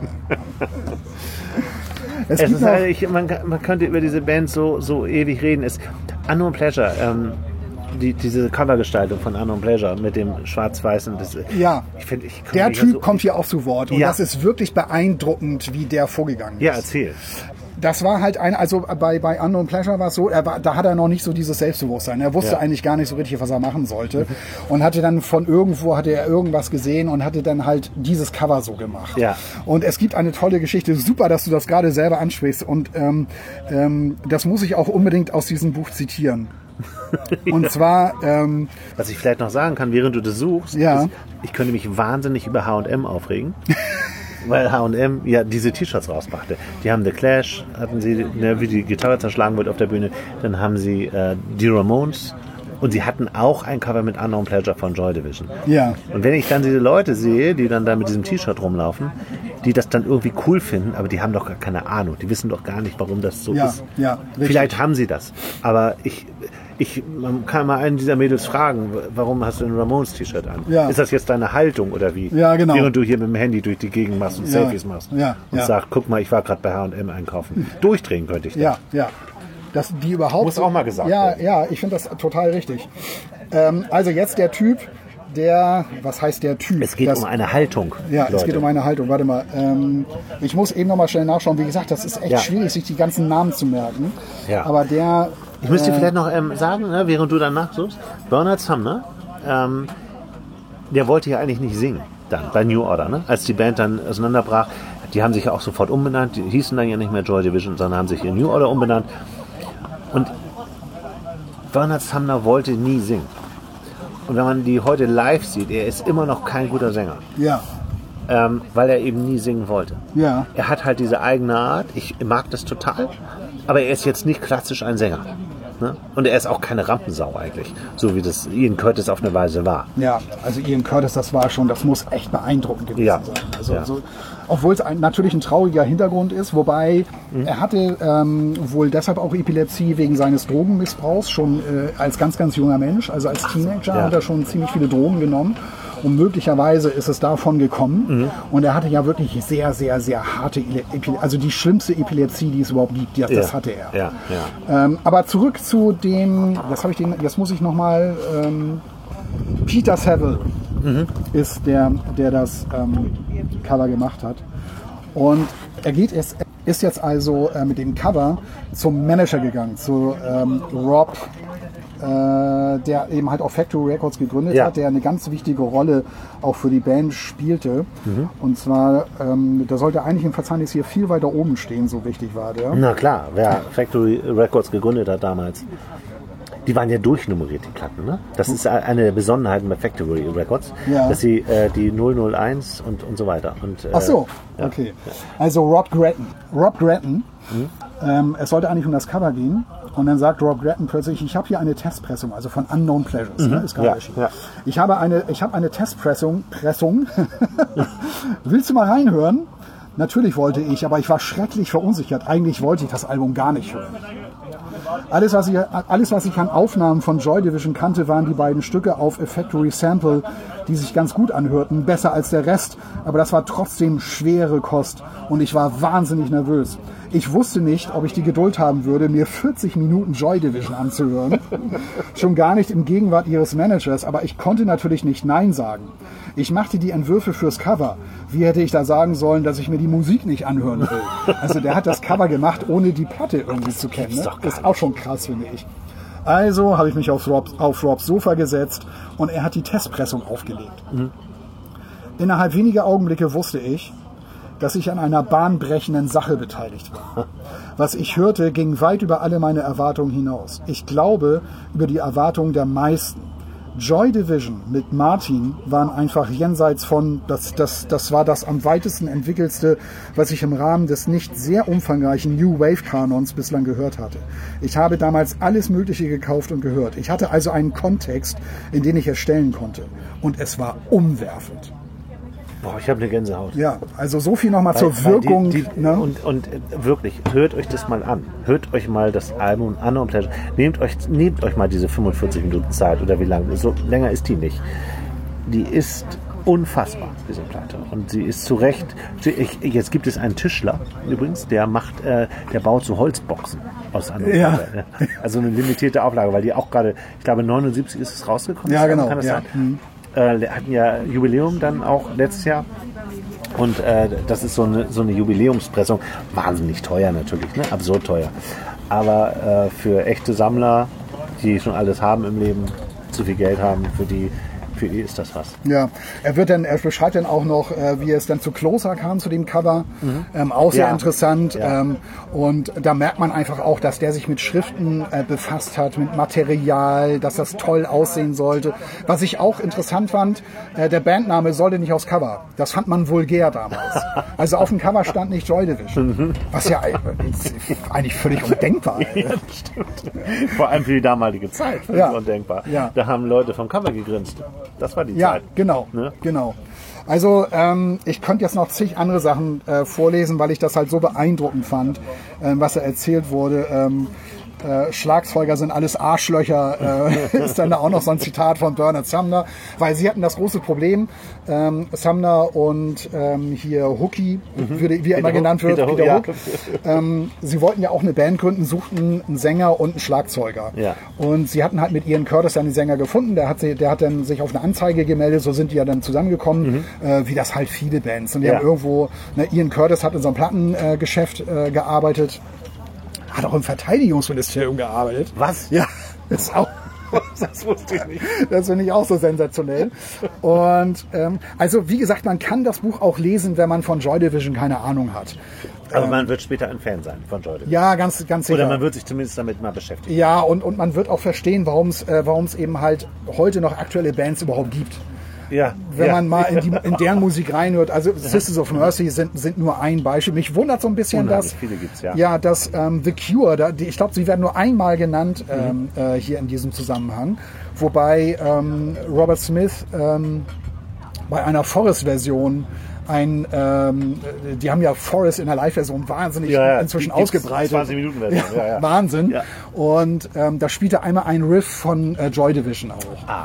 Man könnte über diese Band so ewig reden. Unknown Pleasure, diese Covergestaltung von Unknown Pleasure mit dem Schwarz-Weißen. Der Typ kommt hier auch zu Wort und das ist wirklich beeindruckend, wie der vorgegangen ist. Ja, erzähl. Das war halt bei Unknown Pleasure war es so, da hat er noch nicht so dieses Selbstbewusstsein. Er wusste eigentlich gar nicht so richtig, was er machen sollte. Und hatte dann hatte er irgendwas gesehen und hatte dann halt dieses Cover so gemacht. Ja. Und es gibt eine tolle Geschichte. Super, dass du das gerade selber ansprichst. Und das muss ich auch unbedingt aus diesem Buch zitieren. Und zwar... was ich vielleicht noch sagen kann, während du das suchst, ist, ich könnte mich wahnsinnig über H&M aufregen. Weil H&M diese T-Shirts rausbrachte. Die haben The Clash, hatten sie, wie die Gitarre zerschlagen wird auf der Bühne. Dann haben sie die Ramones und sie hatten auch ein Cover mit Unknown Pleasure von Joy Division. Ja. Und wenn ich dann diese Leute sehe, die dann da mit diesem T-Shirt rumlaufen, die das dann irgendwie cool finden, aber die haben doch gar keine Ahnung. Die wissen doch gar nicht, warum das so ist. Ja, vielleicht haben sie das. Aber ich Man kann mal einen dieser Mädels fragen, warum hast du ein Ramones-T-Shirt an? Ja. Ist das jetzt deine Haltung oder wie? Ja, genau. Während du hier mit dem Handy durch die Gegend machst und Ja. Selfies machst. Ja. Und Ja. sagst, guck mal, ich war gerade bei H&M einkaufen. Durchdrehen könnte ich das. Ja. Dass die überhaupt. Muss auch mal gesagt ja, werden. Ja, ich finde das total richtig. Also jetzt der Typ, was heißt der Typ? Es geht um eine Haltung. Ja, es Leute. geht um eine Haltung. Warte mal. Ich muss eben noch mal schnell nachschauen. Wie gesagt, das ist echt Ja. schwierig, sich die ganzen Namen zu merken. Ja. Aber der. Ich müsste dir vielleicht noch sagen, ne, während du dann nachsuchst, Bernard Sumner, der wollte ja eigentlich nicht singen dann bei New Order, ne? Als die Band dann auseinanderbrach. Die haben sich ja auch sofort umbenannt. Die hießen dann ja nicht mehr Joy Division, sondern haben sich in New Order umbenannt. Und Bernard Sumner wollte nie singen. Und wenn man die heute live sieht, er ist immer noch kein guter Sänger. Ja. Weil er eben nie singen wollte. Ja. Er hat halt diese eigene Art. Ich mag das total. Aber er ist jetzt nicht klassisch ein Sänger. Ne? Und er ist auch keine Rampensau eigentlich. So wie das Ian Curtis auf eine Weise war. Ja, also Ian Curtis, das muss echt beeindruckend gewesen Ja. sein. Also, Ja. Obwohl es natürlich ein trauriger Hintergrund ist, wobei er hatte wohl deshalb auch Epilepsie wegen seines Drogenmissbrauchs, schon als ganz, ganz junger Mensch, also als Teenager ja. hat er schon ziemlich viele Drogen genommen. Und möglicherweise ist es davon gekommen. Und er hatte ja wirklich sehr, sehr, sehr harte Epilepsie, also die schlimmste Epilepsie, die es überhaupt gibt, das hatte er. Ja, ja. Aber zurück zu dem, jetzt muss ich nochmal, Peter Saville ist der das Cover gemacht hat. Und er ist jetzt also mit dem Cover zum Manager gegangen, zu Rob, der eben halt auch Factory Records gegründet Ja. hat, der eine ganz wichtige Rolle auch für die Band spielte. Und zwar, da sollte eigentlich im Verzeichnis hier viel weiter oben stehen, so wichtig war der. Na klar, wer Factory Records gegründet hat damals, die waren ja durchnummeriert, die Platten. Ne? Das ist eine der Besonderheiten bei Factory Records, Ja. dass sie die 001 und so weiter. Und, Ach so, ja. okay. Also Rob Gretton. Es sollte eigentlich um das Cover gehen. Und dann sagt Rob Gretton plötzlich, ich habe hier eine Testpressung, also von Unknown Pleasures. Ne, ist gerade Ja, erschienen. ja. Ich habe eine Testpressung. Willst du mal reinhören? Natürlich wollte ich, aber ich war schrecklich verunsichert. Eigentlich wollte ich das Album gar nicht hören. Alles, was ich an Aufnahmen von Joy Division kannte, waren die beiden Stücke auf A Factory Sample, die sich ganz gut anhörten, besser als der Rest, aber das war trotzdem schwere Kost und ich war wahnsinnig nervös. Ich wusste nicht, ob ich die Geduld haben würde, mir 40 Minuten Joy Division anzuhören. Schon gar nicht in Gegenwart ihres Managers, aber ich konnte natürlich nicht Nein sagen. Ich machte die Entwürfe fürs Cover. Wie hätte ich da sagen sollen, dass ich mir die Musik nicht anhören will? Also der hat das Cover gemacht, ohne die Platte irgendwie zu kennen. Ne? Das ist auch schon krass, finde ich. Also habe ich mich auf Robs Sofa gesetzt und er hat die Testpressung aufgelegt. Innerhalb weniger Augenblicke wusste ich, dass ich an einer bahnbrechenden Sache beteiligt war. Was ich hörte, ging weit über alle meine Erwartungen hinaus. Ich glaube, über die Erwartungen der meisten. Joy Division mit Martin waren einfach jenseits von, das war das am weitesten entwickelste, was ich im Rahmen des nicht sehr umfangreichen New Wave Kanons bislang gehört hatte. Ich habe damals alles Mögliche gekauft und gehört. Ich hatte also einen Kontext, in den ich erstellen konnte. Und es war umwerfend. Boah, ich habe eine Gänsehaut. Ja, also so viel nochmal zur Wirkung. Ne? Und wirklich, hört euch das mal an. Hört euch mal das Album Unknown Pleasure. Nehmt euch mal diese 45 Minuten Zeit oder wie lange. So länger ist die nicht. Die ist unfassbar, diese Platte. Und sie ist zu Recht. Jetzt gibt es einen Tischler übrigens, der baut so Holzboxen aus Unknown Ja. Pleasure. Also eine limitierte Auflage, weil die auch gerade, ich glaube 79 ist es rausgekommen. Ja, genau. Kann das Ja. sein? Hatten ja Jubiläum dann auch letztes Jahr und das ist so eine Jubiläumspressung, wahnsinnig teuer natürlich, ne? Absurd teuer, aber für echte Sammler, die schon alles haben im Leben, zu viel Geld haben, für die ist das was. Ja, er beschreibt dann auch noch, wie es dann zu Closer kam, zu dem Cover. Auch sehr interessant. Ja. Und da merkt man einfach auch, dass der sich mit Schriften befasst hat, mit Material, dass das toll aussehen sollte. Was ich auch interessant fand, der Bandname sollte nicht aufs Cover. Das fand man vulgär damals. Also auf dem Cover stand nicht Joy Division. Was ja eigentlich völlig undenkbar ist. Ja, das stimmt. Vor allem für die damalige Zeit, Ja. undenkbar. Ja. Da haben Leute vom Cover gegrinst. Das war die Ja, Zeit. genau, Ne? genau. Also ich könnte jetzt noch zig andere Sachen vorlesen, weil ich das halt so beeindruckend fand, was da erzählt wurde. Schlagzeuger sind alles Arschlöcher, ist dann da auch noch so ein Zitat von Bernard Sumner, weil sie hatten das große Problem, Sumner und hier Hooky, wie er immer genannt wird, Peter Hook. Sie wollten ja auch eine Band gründen, suchten einen Sänger und einen Schlagzeuger. Ja. Und sie hatten halt mit Ian Curtis dann den Sänger gefunden, der hat dann sich auf eine Anzeige gemeldet, so sind die ja dann zusammengekommen, wie das halt viele Bands. Und die haben irgendwo, Ian Curtis hat in so einem Plattengeschäft gearbeitet, hat auch im Verteidigungsministerium gearbeitet. Was? Ja, ist auch. Das wusste ich nicht. Das finde ich auch so sensationell. Und also wie gesagt, man kann das Buch auch lesen, wenn man von Joy Division keine Ahnung hat. Aber man wird später ein Fan sein von Joy Division. Ja, ganz sicher. Oder man wird sich zumindest damit mal beschäftigen. Ja, und man wird auch verstehen, warum es eben halt heute noch aktuelle Bands überhaupt gibt. Ja, wenn man mal in deren Musik reinhört. Also Sisters of Mercy sind nur ein Beispiel. Mich wundert so ein bisschen, dass viele gibt's, dass The Cure, ich glaube, sie werden nur einmal genannt hier in diesem Zusammenhang. Wobei Robert Smith bei einer Forest-Version die haben ja Forest in der Live-Version wahnsinnig inzwischen ausgebreitet. 20 Minuten Version. Ja. Wahnsinn. Ja. Und da spielte einmal ein Riff von Joy Division auch.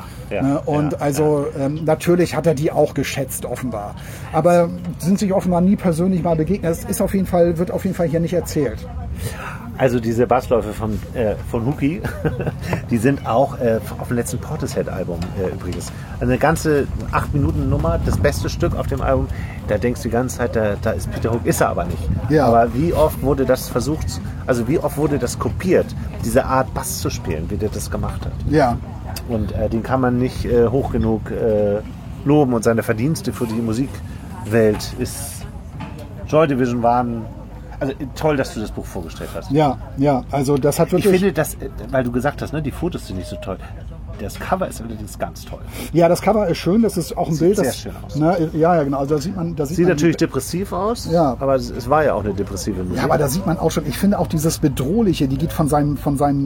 Natürlich hat er die auch geschätzt, offenbar. Aber sind sich offenbar nie persönlich mal begegnet. Das ist wird auf jeden Fall hier nicht erzählt. Also diese Bassläufe von Hooky, die sind auch auf dem letzten Portishead-Album übrigens. Also eine ganze 8-Minuten-Nummer, das beste Stück auf dem Album. Da denkst du die ganze Zeit, da ist Peter Hook, ist er aber nicht. Ja. Aber wie oft wurde das versucht, also wie oft wurde das kopiert, diese Art Bass zu spielen, wie der das gemacht hat. Ja. Und den kann man nicht hoch genug loben und seine Verdienste für die Musikwelt ist. Joy Division waren... Also toll, dass du das Buch vorgestellt hast. Ja, also das hat wirklich... Ich finde, weil du gesagt hast, die Fotos sind nicht so toll. Das Cover ist allerdings ganz toll. Ja, das Cover ist schön, das ist auch ein Bild, sehr schön aus. Ja, genau. Also da sieht man natürlich depressiv aus, aber es war ja auch eine depressive Musik. Ja, aber da sieht man auch schon, ich finde auch dieses Bedrohliche, die geht von seinem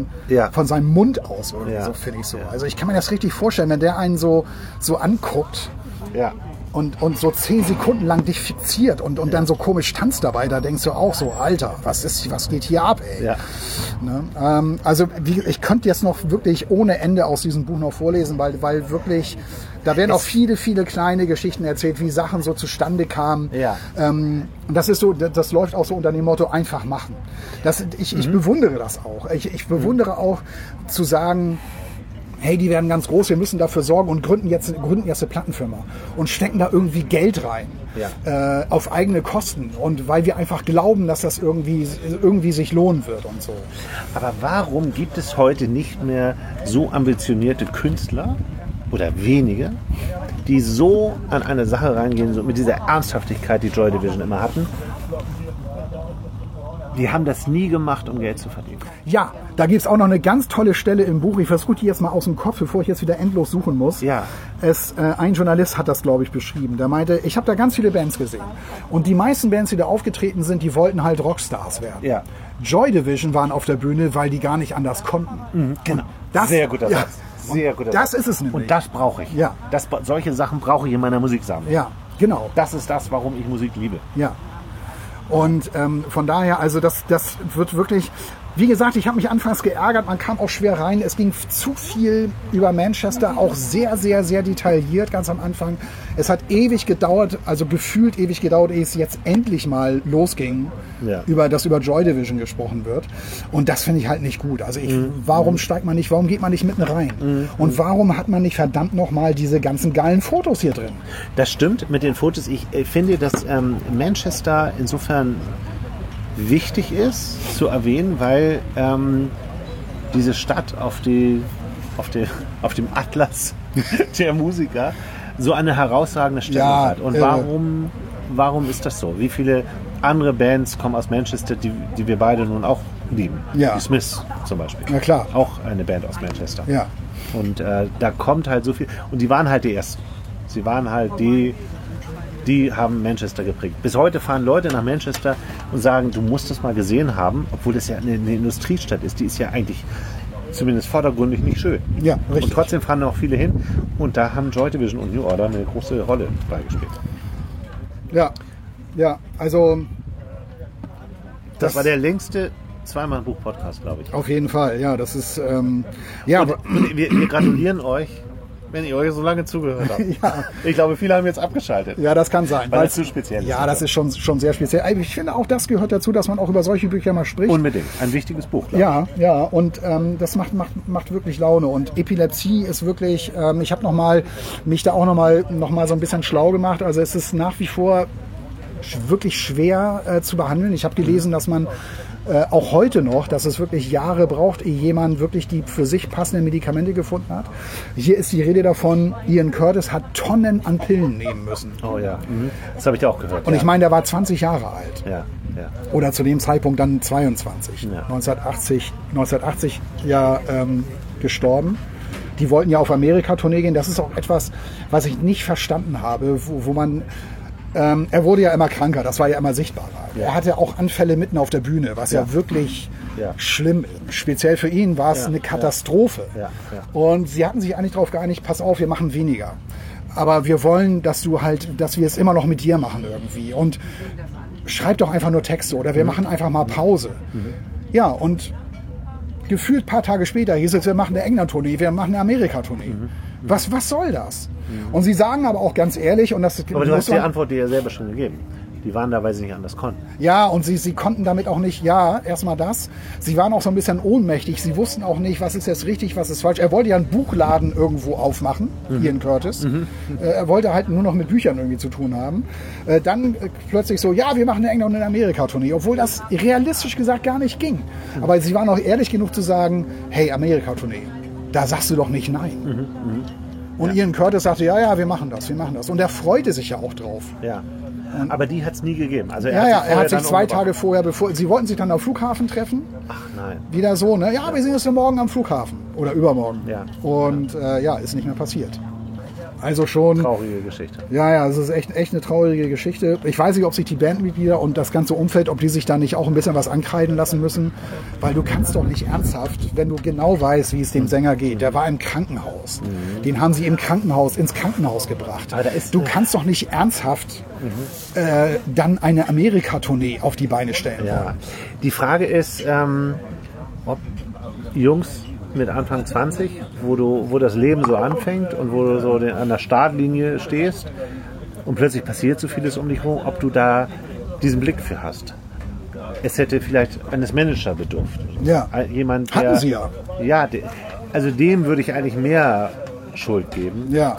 Mund aus irgendwie, so finde ich so. Also ich kann mir das richtig vorstellen, wenn der einen so anguckt. Ja. Und so 10 Sekunden lang dich fixiert und dann so komisch tanzt dabei, da denkst du auch so, Alter, was geht hier ab, ey? Ja. Ne? Also ich könnte jetzt noch wirklich ohne Ende aus diesem Buch noch vorlesen, weil wirklich, da werden auch viele, viele kleine Geschichten erzählt, wie Sachen so zustande kamen. Ja. Und das ist so, das läuft auch so unter dem Motto, einfach machen. Ich bewundere das auch. Ich bewundere auch zu sagen, hey, die werden ganz groß, wir müssen dafür sorgen und gründen jetzt eine Plattenfirma und stecken da irgendwie Geld rein, auf eigene Kosten und weil wir einfach glauben, dass das irgendwie sich lohnen wird und so. Aber warum gibt es heute nicht mehr so ambitionierte Künstler oder wenige, die so an eine Sache reingehen, so mit dieser Ernsthaftigkeit, die Joy Division immer hatten? Die haben das nie gemacht, um Geld zu verdienen. Ja, da gibt es auch noch eine ganz tolle Stelle im Buch. Ich versuche die jetzt mal aus dem Kopf, bevor ich jetzt wieder endlos suchen muss. Ja. Ein Journalist hat das, glaube ich, beschrieben. Der meinte, ich habe da ganz viele Bands gesehen. Und die meisten Bands, die da aufgetreten sind, die wollten halt Rockstars werden. Ja. Joy Division waren auf der Bühne, weil die gar nicht anders konnten. Mhm, genau. Sehr guter Satz. Sehr guter Satz. Das ist es nämlich. Und das brauche ich. Ja. Solche Sachen brauche ich in meiner Musiksammlung. Ja, genau. Das ist das, warum ich Musik liebe. Ja. Und von daher, also das wird wirklich, wie gesagt, ich habe mich anfangs geärgert, man kam auch schwer rein, es ging zu viel über Manchester, auch sehr, sehr, sehr detailliert ganz am Anfang. Es hat ewig gedauert, also gefühlt ewig gedauert, ehe es jetzt endlich mal losging, über Joy Division gesprochen wird. Und das finde ich halt nicht gut. Also warum geht man nicht mitten rein? Und warum hat man nicht verdammt nochmal diese ganzen geilen Fotos hier drin? Das stimmt mit den Fotos. Ich finde, dass Manchester insofern wichtig ist zu erwähnen, weil diese Stadt auf dem Atlas der Musiker so eine herausragende Stellung hat. Und warum ist das so? Wie viele andere Bands kommen aus Manchester, die wir beide nun auch lieben? Ja. Die Smiths zum Beispiel. Na klar. Auch eine Band aus Manchester. Ja. Und da kommt halt so viel. Und die waren halt die Ersten. Sie waren halt die haben Manchester geprägt. Bis heute fahren Leute nach Manchester und sagen, du musst das mal gesehen haben, obwohl das ja eine Industriestadt ist. Die ist ja eigentlich zumindest vordergründig nicht schön. Ja, richtig. Und trotzdem fahren auch viele hin. Und da haben Joy Division und New Order eine große Rolle beigespielt. Ja, also... Das war der längste zweimal ein Buch-Podcast, glaube ich. Auf jeden Fall, ja, das ist, ja. Und wir gratulieren euch, wenn ihr euch so lange zugehört habt. Ja. Ich glaube, viele haben jetzt abgeschaltet. Ja, das kann sein. Weil es zu speziell ist. Ja, das ist schon sehr speziell. Ich finde auch, das gehört dazu, dass man auch über solche Bücher mal spricht. Unbedingt. Ein wichtiges Buch, glaube ich. Ja, und das macht wirklich Laune. Und Epilepsie ist wirklich, ich habe mich da auch noch mal so ein bisschen schlau gemacht. Also es ist nach wie vor wirklich schwer zu behandeln. Ich habe gelesen, dass man auch heute noch, dass es wirklich Jahre braucht, ehe jemand wirklich die für sich passenden Medikamente gefunden hat. Hier ist die Rede davon, Ian Curtis hat Tonnen an Pillen nehmen müssen. Oh ja, das habe ich auch gehört. Und ich meine, der war 20 Jahre alt. Ja. Oder zu dem Zeitpunkt dann 22. Ja. 1980 gestorben. Die wollten ja auf Amerika-Tournee gehen. Das ist auch etwas, was ich nicht verstanden habe, wo man... er wurde ja immer kranker, das war ja immer sichtbarer. Ja. Er hatte auch Anfälle mitten auf der Bühne, was ja wirklich schlimm ist. Speziell für ihn war es eine Katastrophe. Ja. Und sie hatten sich eigentlich darauf geeinigt, pass auf, wir machen weniger. Aber wir wollen, dass wir es immer noch mit dir machen irgendwie. Und schreib doch einfach nur Texte oder wir machen einfach mal Pause. Ja, und gefühlt ein paar Tage später hieß es, wir machen eine England-Tournee, wir machen eine Amerika-Tournee. Was soll das? Und sie sagen aber auch ganz ehrlich, und das... Aber du hast die Antwort dir ja selber schon gegeben. Die waren da, weil sie nicht anders konnten. Ja, und sie konnten damit auch nicht, erstmal das. Sie waren auch so ein bisschen ohnmächtig. Sie wussten auch nicht, was ist jetzt richtig, was ist falsch. Er wollte ja einen Buchladen irgendwo aufmachen, Ian Curtis. Er wollte halt nur noch mit Büchern irgendwie zu tun haben. Dann plötzlich so, wir machen eine England- und eine Amerika-Tournee, obwohl das realistisch gesagt gar nicht ging. Aber sie waren auch ehrlich genug zu sagen, hey, Amerika-Tournee, da sagst du doch nicht nein. Und Ian Curtis sagte, wir machen das. Und er freute sich ja auch drauf. Ja. Aber die hat es nie gegeben. Also er hat sich 2 Tage vorher, sie wollten sich dann am Flughafen treffen. Ach nein. Wieder so, ne? Ja, wir sehen uns ja morgen am Flughafen. Oder übermorgen. Ja. Und ist nicht mehr passiert. Also schon... Traurige Geschichte. Ja, es ist echt eine traurige Geschichte. Ich weiß nicht, ob sich die Bandmitglieder und das ganze Umfeld, ob die sich da nicht auch ein bisschen was ankreiden lassen müssen. Weil du kannst doch nicht ernsthaft, wenn du genau weißt, wie es dem Sänger geht. Der war im Krankenhaus. Den haben sie ins Krankenhaus gebracht. Aber du kannst doch nicht ernsthaft dann eine Amerika-Tournee auf die Beine stellen. Ja. Die Frage ist, ob Jungs mit Anfang 20, wo das Leben so anfängt und wo du so an der Startlinie stehst und plötzlich passiert so vieles um dich herum, ob du da diesen Blick für hast. Es hätte vielleicht eines Managers bedurft. Ja, jemand, hatten sie ja. Ja, also dem würde ich eigentlich mehr Schuld geben. Ja.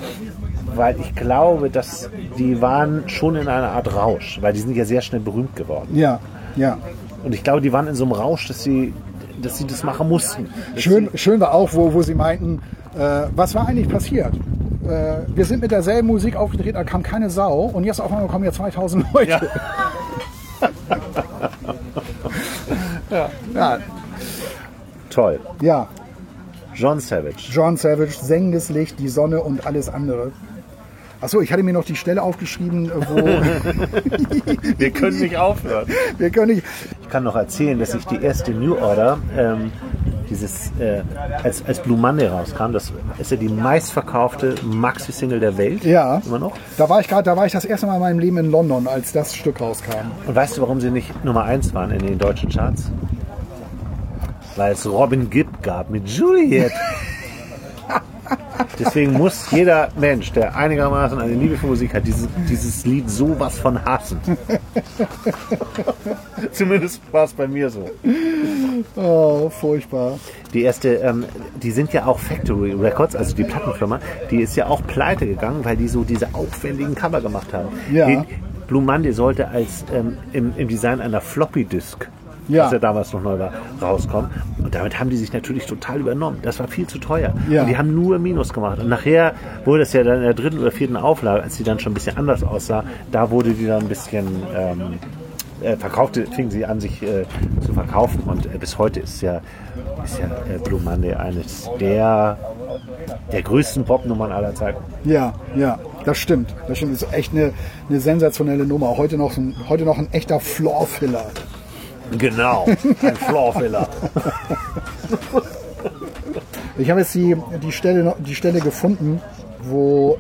Weil ich glaube, dass die waren schon in einer Art Rausch, weil die sind ja sehr schnell berühmt geworden. Ja. Und ich glaube, die waren in so einem Rausch, dass sie das machen mussten. Schön war auch, wo sie meinten, was war eigentlich passiert? Wir sind mit derselben Musik aufgetreten, da kam keine Sau und jetzt auf einmal kommen ja 2000 Leute. Ja. Toll. Ja. John Savage, Sengendes Licht, die Sonne und alles andere. Achso, ich hatte mir noch die Stelle aufgeschrieben, wo... Wir können nicht aufhören. Ich kann noch erzählen, dass ich die erste New Order, als Blue Monday rauskam, das ist ja die meistverkaufte Maxi-Single der Welt. Ja. Immer noch. Da war ich das erste Mal in meinem Leben in London, als das Stück rauskam. Und weißt du, warum sie nicht Nummer 1 waren in den deutschen Charts? Weil es Robin Gibb gab mit Juliet. Deswegen muss jeder Mensch, der einigermaßen eine Liebe für Musik hat, dieses Lied sowas von hassen. Zumindest war es bei mir so. Oh, furchtbar. Die erste, die sind ja auch Factory Records, also die Plattenfirma, die ist ja auch pleite gegangen, weil die so diese aufwendigen Cover gemacht haben. Ja. Blue Monday sollte als im Design einer Floppy Disk, was ja damals noch neu war, rauskommen. Und damit haben die sich natürlich total übernommen. Das war viel zu teuer. Ja. Und die haben nur Minus gemacht. Und nachher wurde das ja dann in der 3. oder 4. Auflage, als die dann schon ein bisschen anders aussah, da wurde die dann ein bisschen fingen sie an, sich zu verkaufen. Und bis heute ist ja Blue Monday eines der größten Popnummern aller Zeiten. Ja, das stimmt. Das ist echt eine sensationelle Nummer. Heute noch ein echter Floor-Filler. Genau, ein Floorfiller. Ich habe jetzt die Stelle gefunden, wo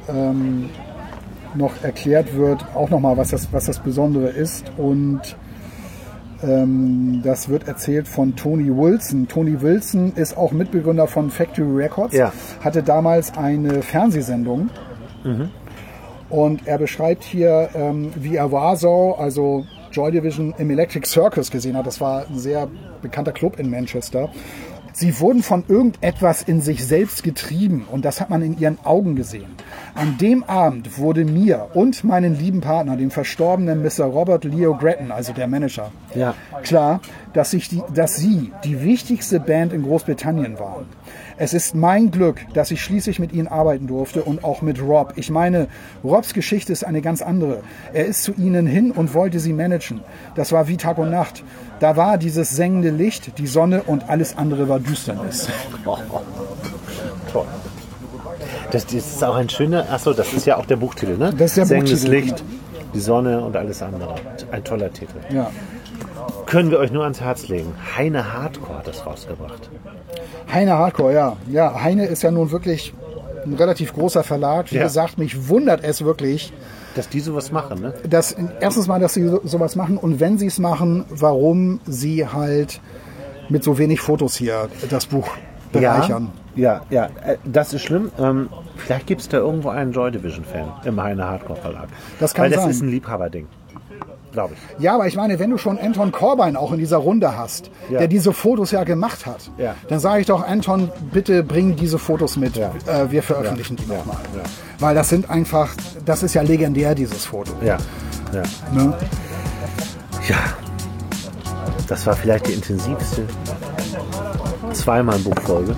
noch erklärt wird, auch nochmal, was das Besondere ist. Und Das wird erzählt von Tony Wilson. Tony Wilson ist auch Mitbegründer von Factory Records, hatte damals eine Fernsehsendung. Und er beschreibt hier, wie er Warsaw, also Joy Division, im Electric Circus gesehen hat. Das war ein sehr bekannter Club in Manchester. Sie wurden von irgendetwas in sich selbst getrieben und das hat man in ihren Augen gesehen. An dem Abend wurde mir und meinen lieben Partner, dem verstorbenen Mr. Robert Leo Gretton, also der Manager, klar, dass sie die wichtigste Band in Großbritannien waren. Es ist mein Glück, dass ich schließlich mit ihnen arbeiten durfte und auch mit Rob. Ich meine, Robs Geschichte ist eine ganz andere. Er ist zu ihnen hin und wollte sie managen. Das war wie Tag und Nacht. Da war dieses sengende Licht, die Sonne und alles andere war Düsternis. Toll. Das ist auch ein schöner, achso, das ist ja auch der Buchtitel, ne? Das ist der Sengendes Buchtitel. Licht, die Sonne und alles andere. Ein toller Titel. Ja. Können wir euch nur ans Herz legen. Heine Hardcore hat das rausgebracht. Heine Hardcore, ja. Ja, Heine ist ja nun wirklich ein relativ großer Verlag. Wie gesagt, mich wundert es wirklich, dass die sowas machen, ne? Erstens mal, dass sie sowas machen und wenn sie es machen, warum sie halt mit so wenig Fotos hier das Buch bereichern. Ja, das ist schlimm. Vielleicht gibt es da irgendwo einen Joy Division-Fan im Heine Hardcore Verlag. Das kann sein. Weil das ist ein Liebhaberding. Glaube ich. Ja, aber ich meine, wenn du schon Anton Corbijn auch in dieser Runde hast, der diese Fotos ja gemacht hat, dann sage ich doch, Anton, bitte bring diese Fotos mit. Wir veröffentlichen die nochmal. Ja. Weil das sind einfach, das ist ja legendär, dieses Foto. Ja. Ne? Ja. Das war vielleicht die intensivste zweimal Buchfolge.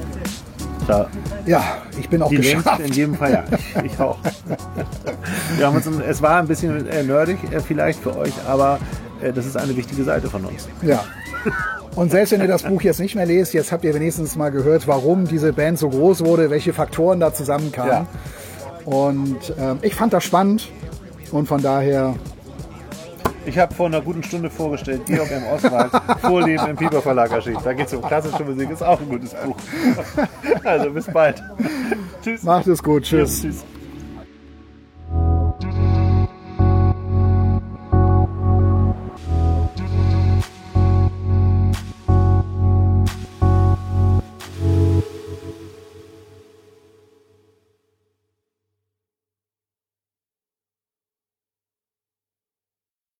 Ja, ich bin auch die geschafft. In jedem Fall, ja. Ich auch. Wir haben es war ein bisschen nerdig vielleicht für euch, aber das ist eine wichtige Seite von uns. Ja. Und selbst wenn ihr das Buch jetzt nicht mehr lest, jetzt habt ihr wenigstens mal gehört, warum diese Band so groß wurde, welche Faktoren da zusammenkamen. Ja. Und ich fand das spannend und von daher... Ich habe vor einer guten Stunde vorgestellt, Georg M. Oswald, Vorleben im Piper Verlag erschienen. Da geht es um klassische Musik, ist auch ein gutes Buch. Also bis bald. Tschüss. Macht es gut, tschüss. Ja, tschüss.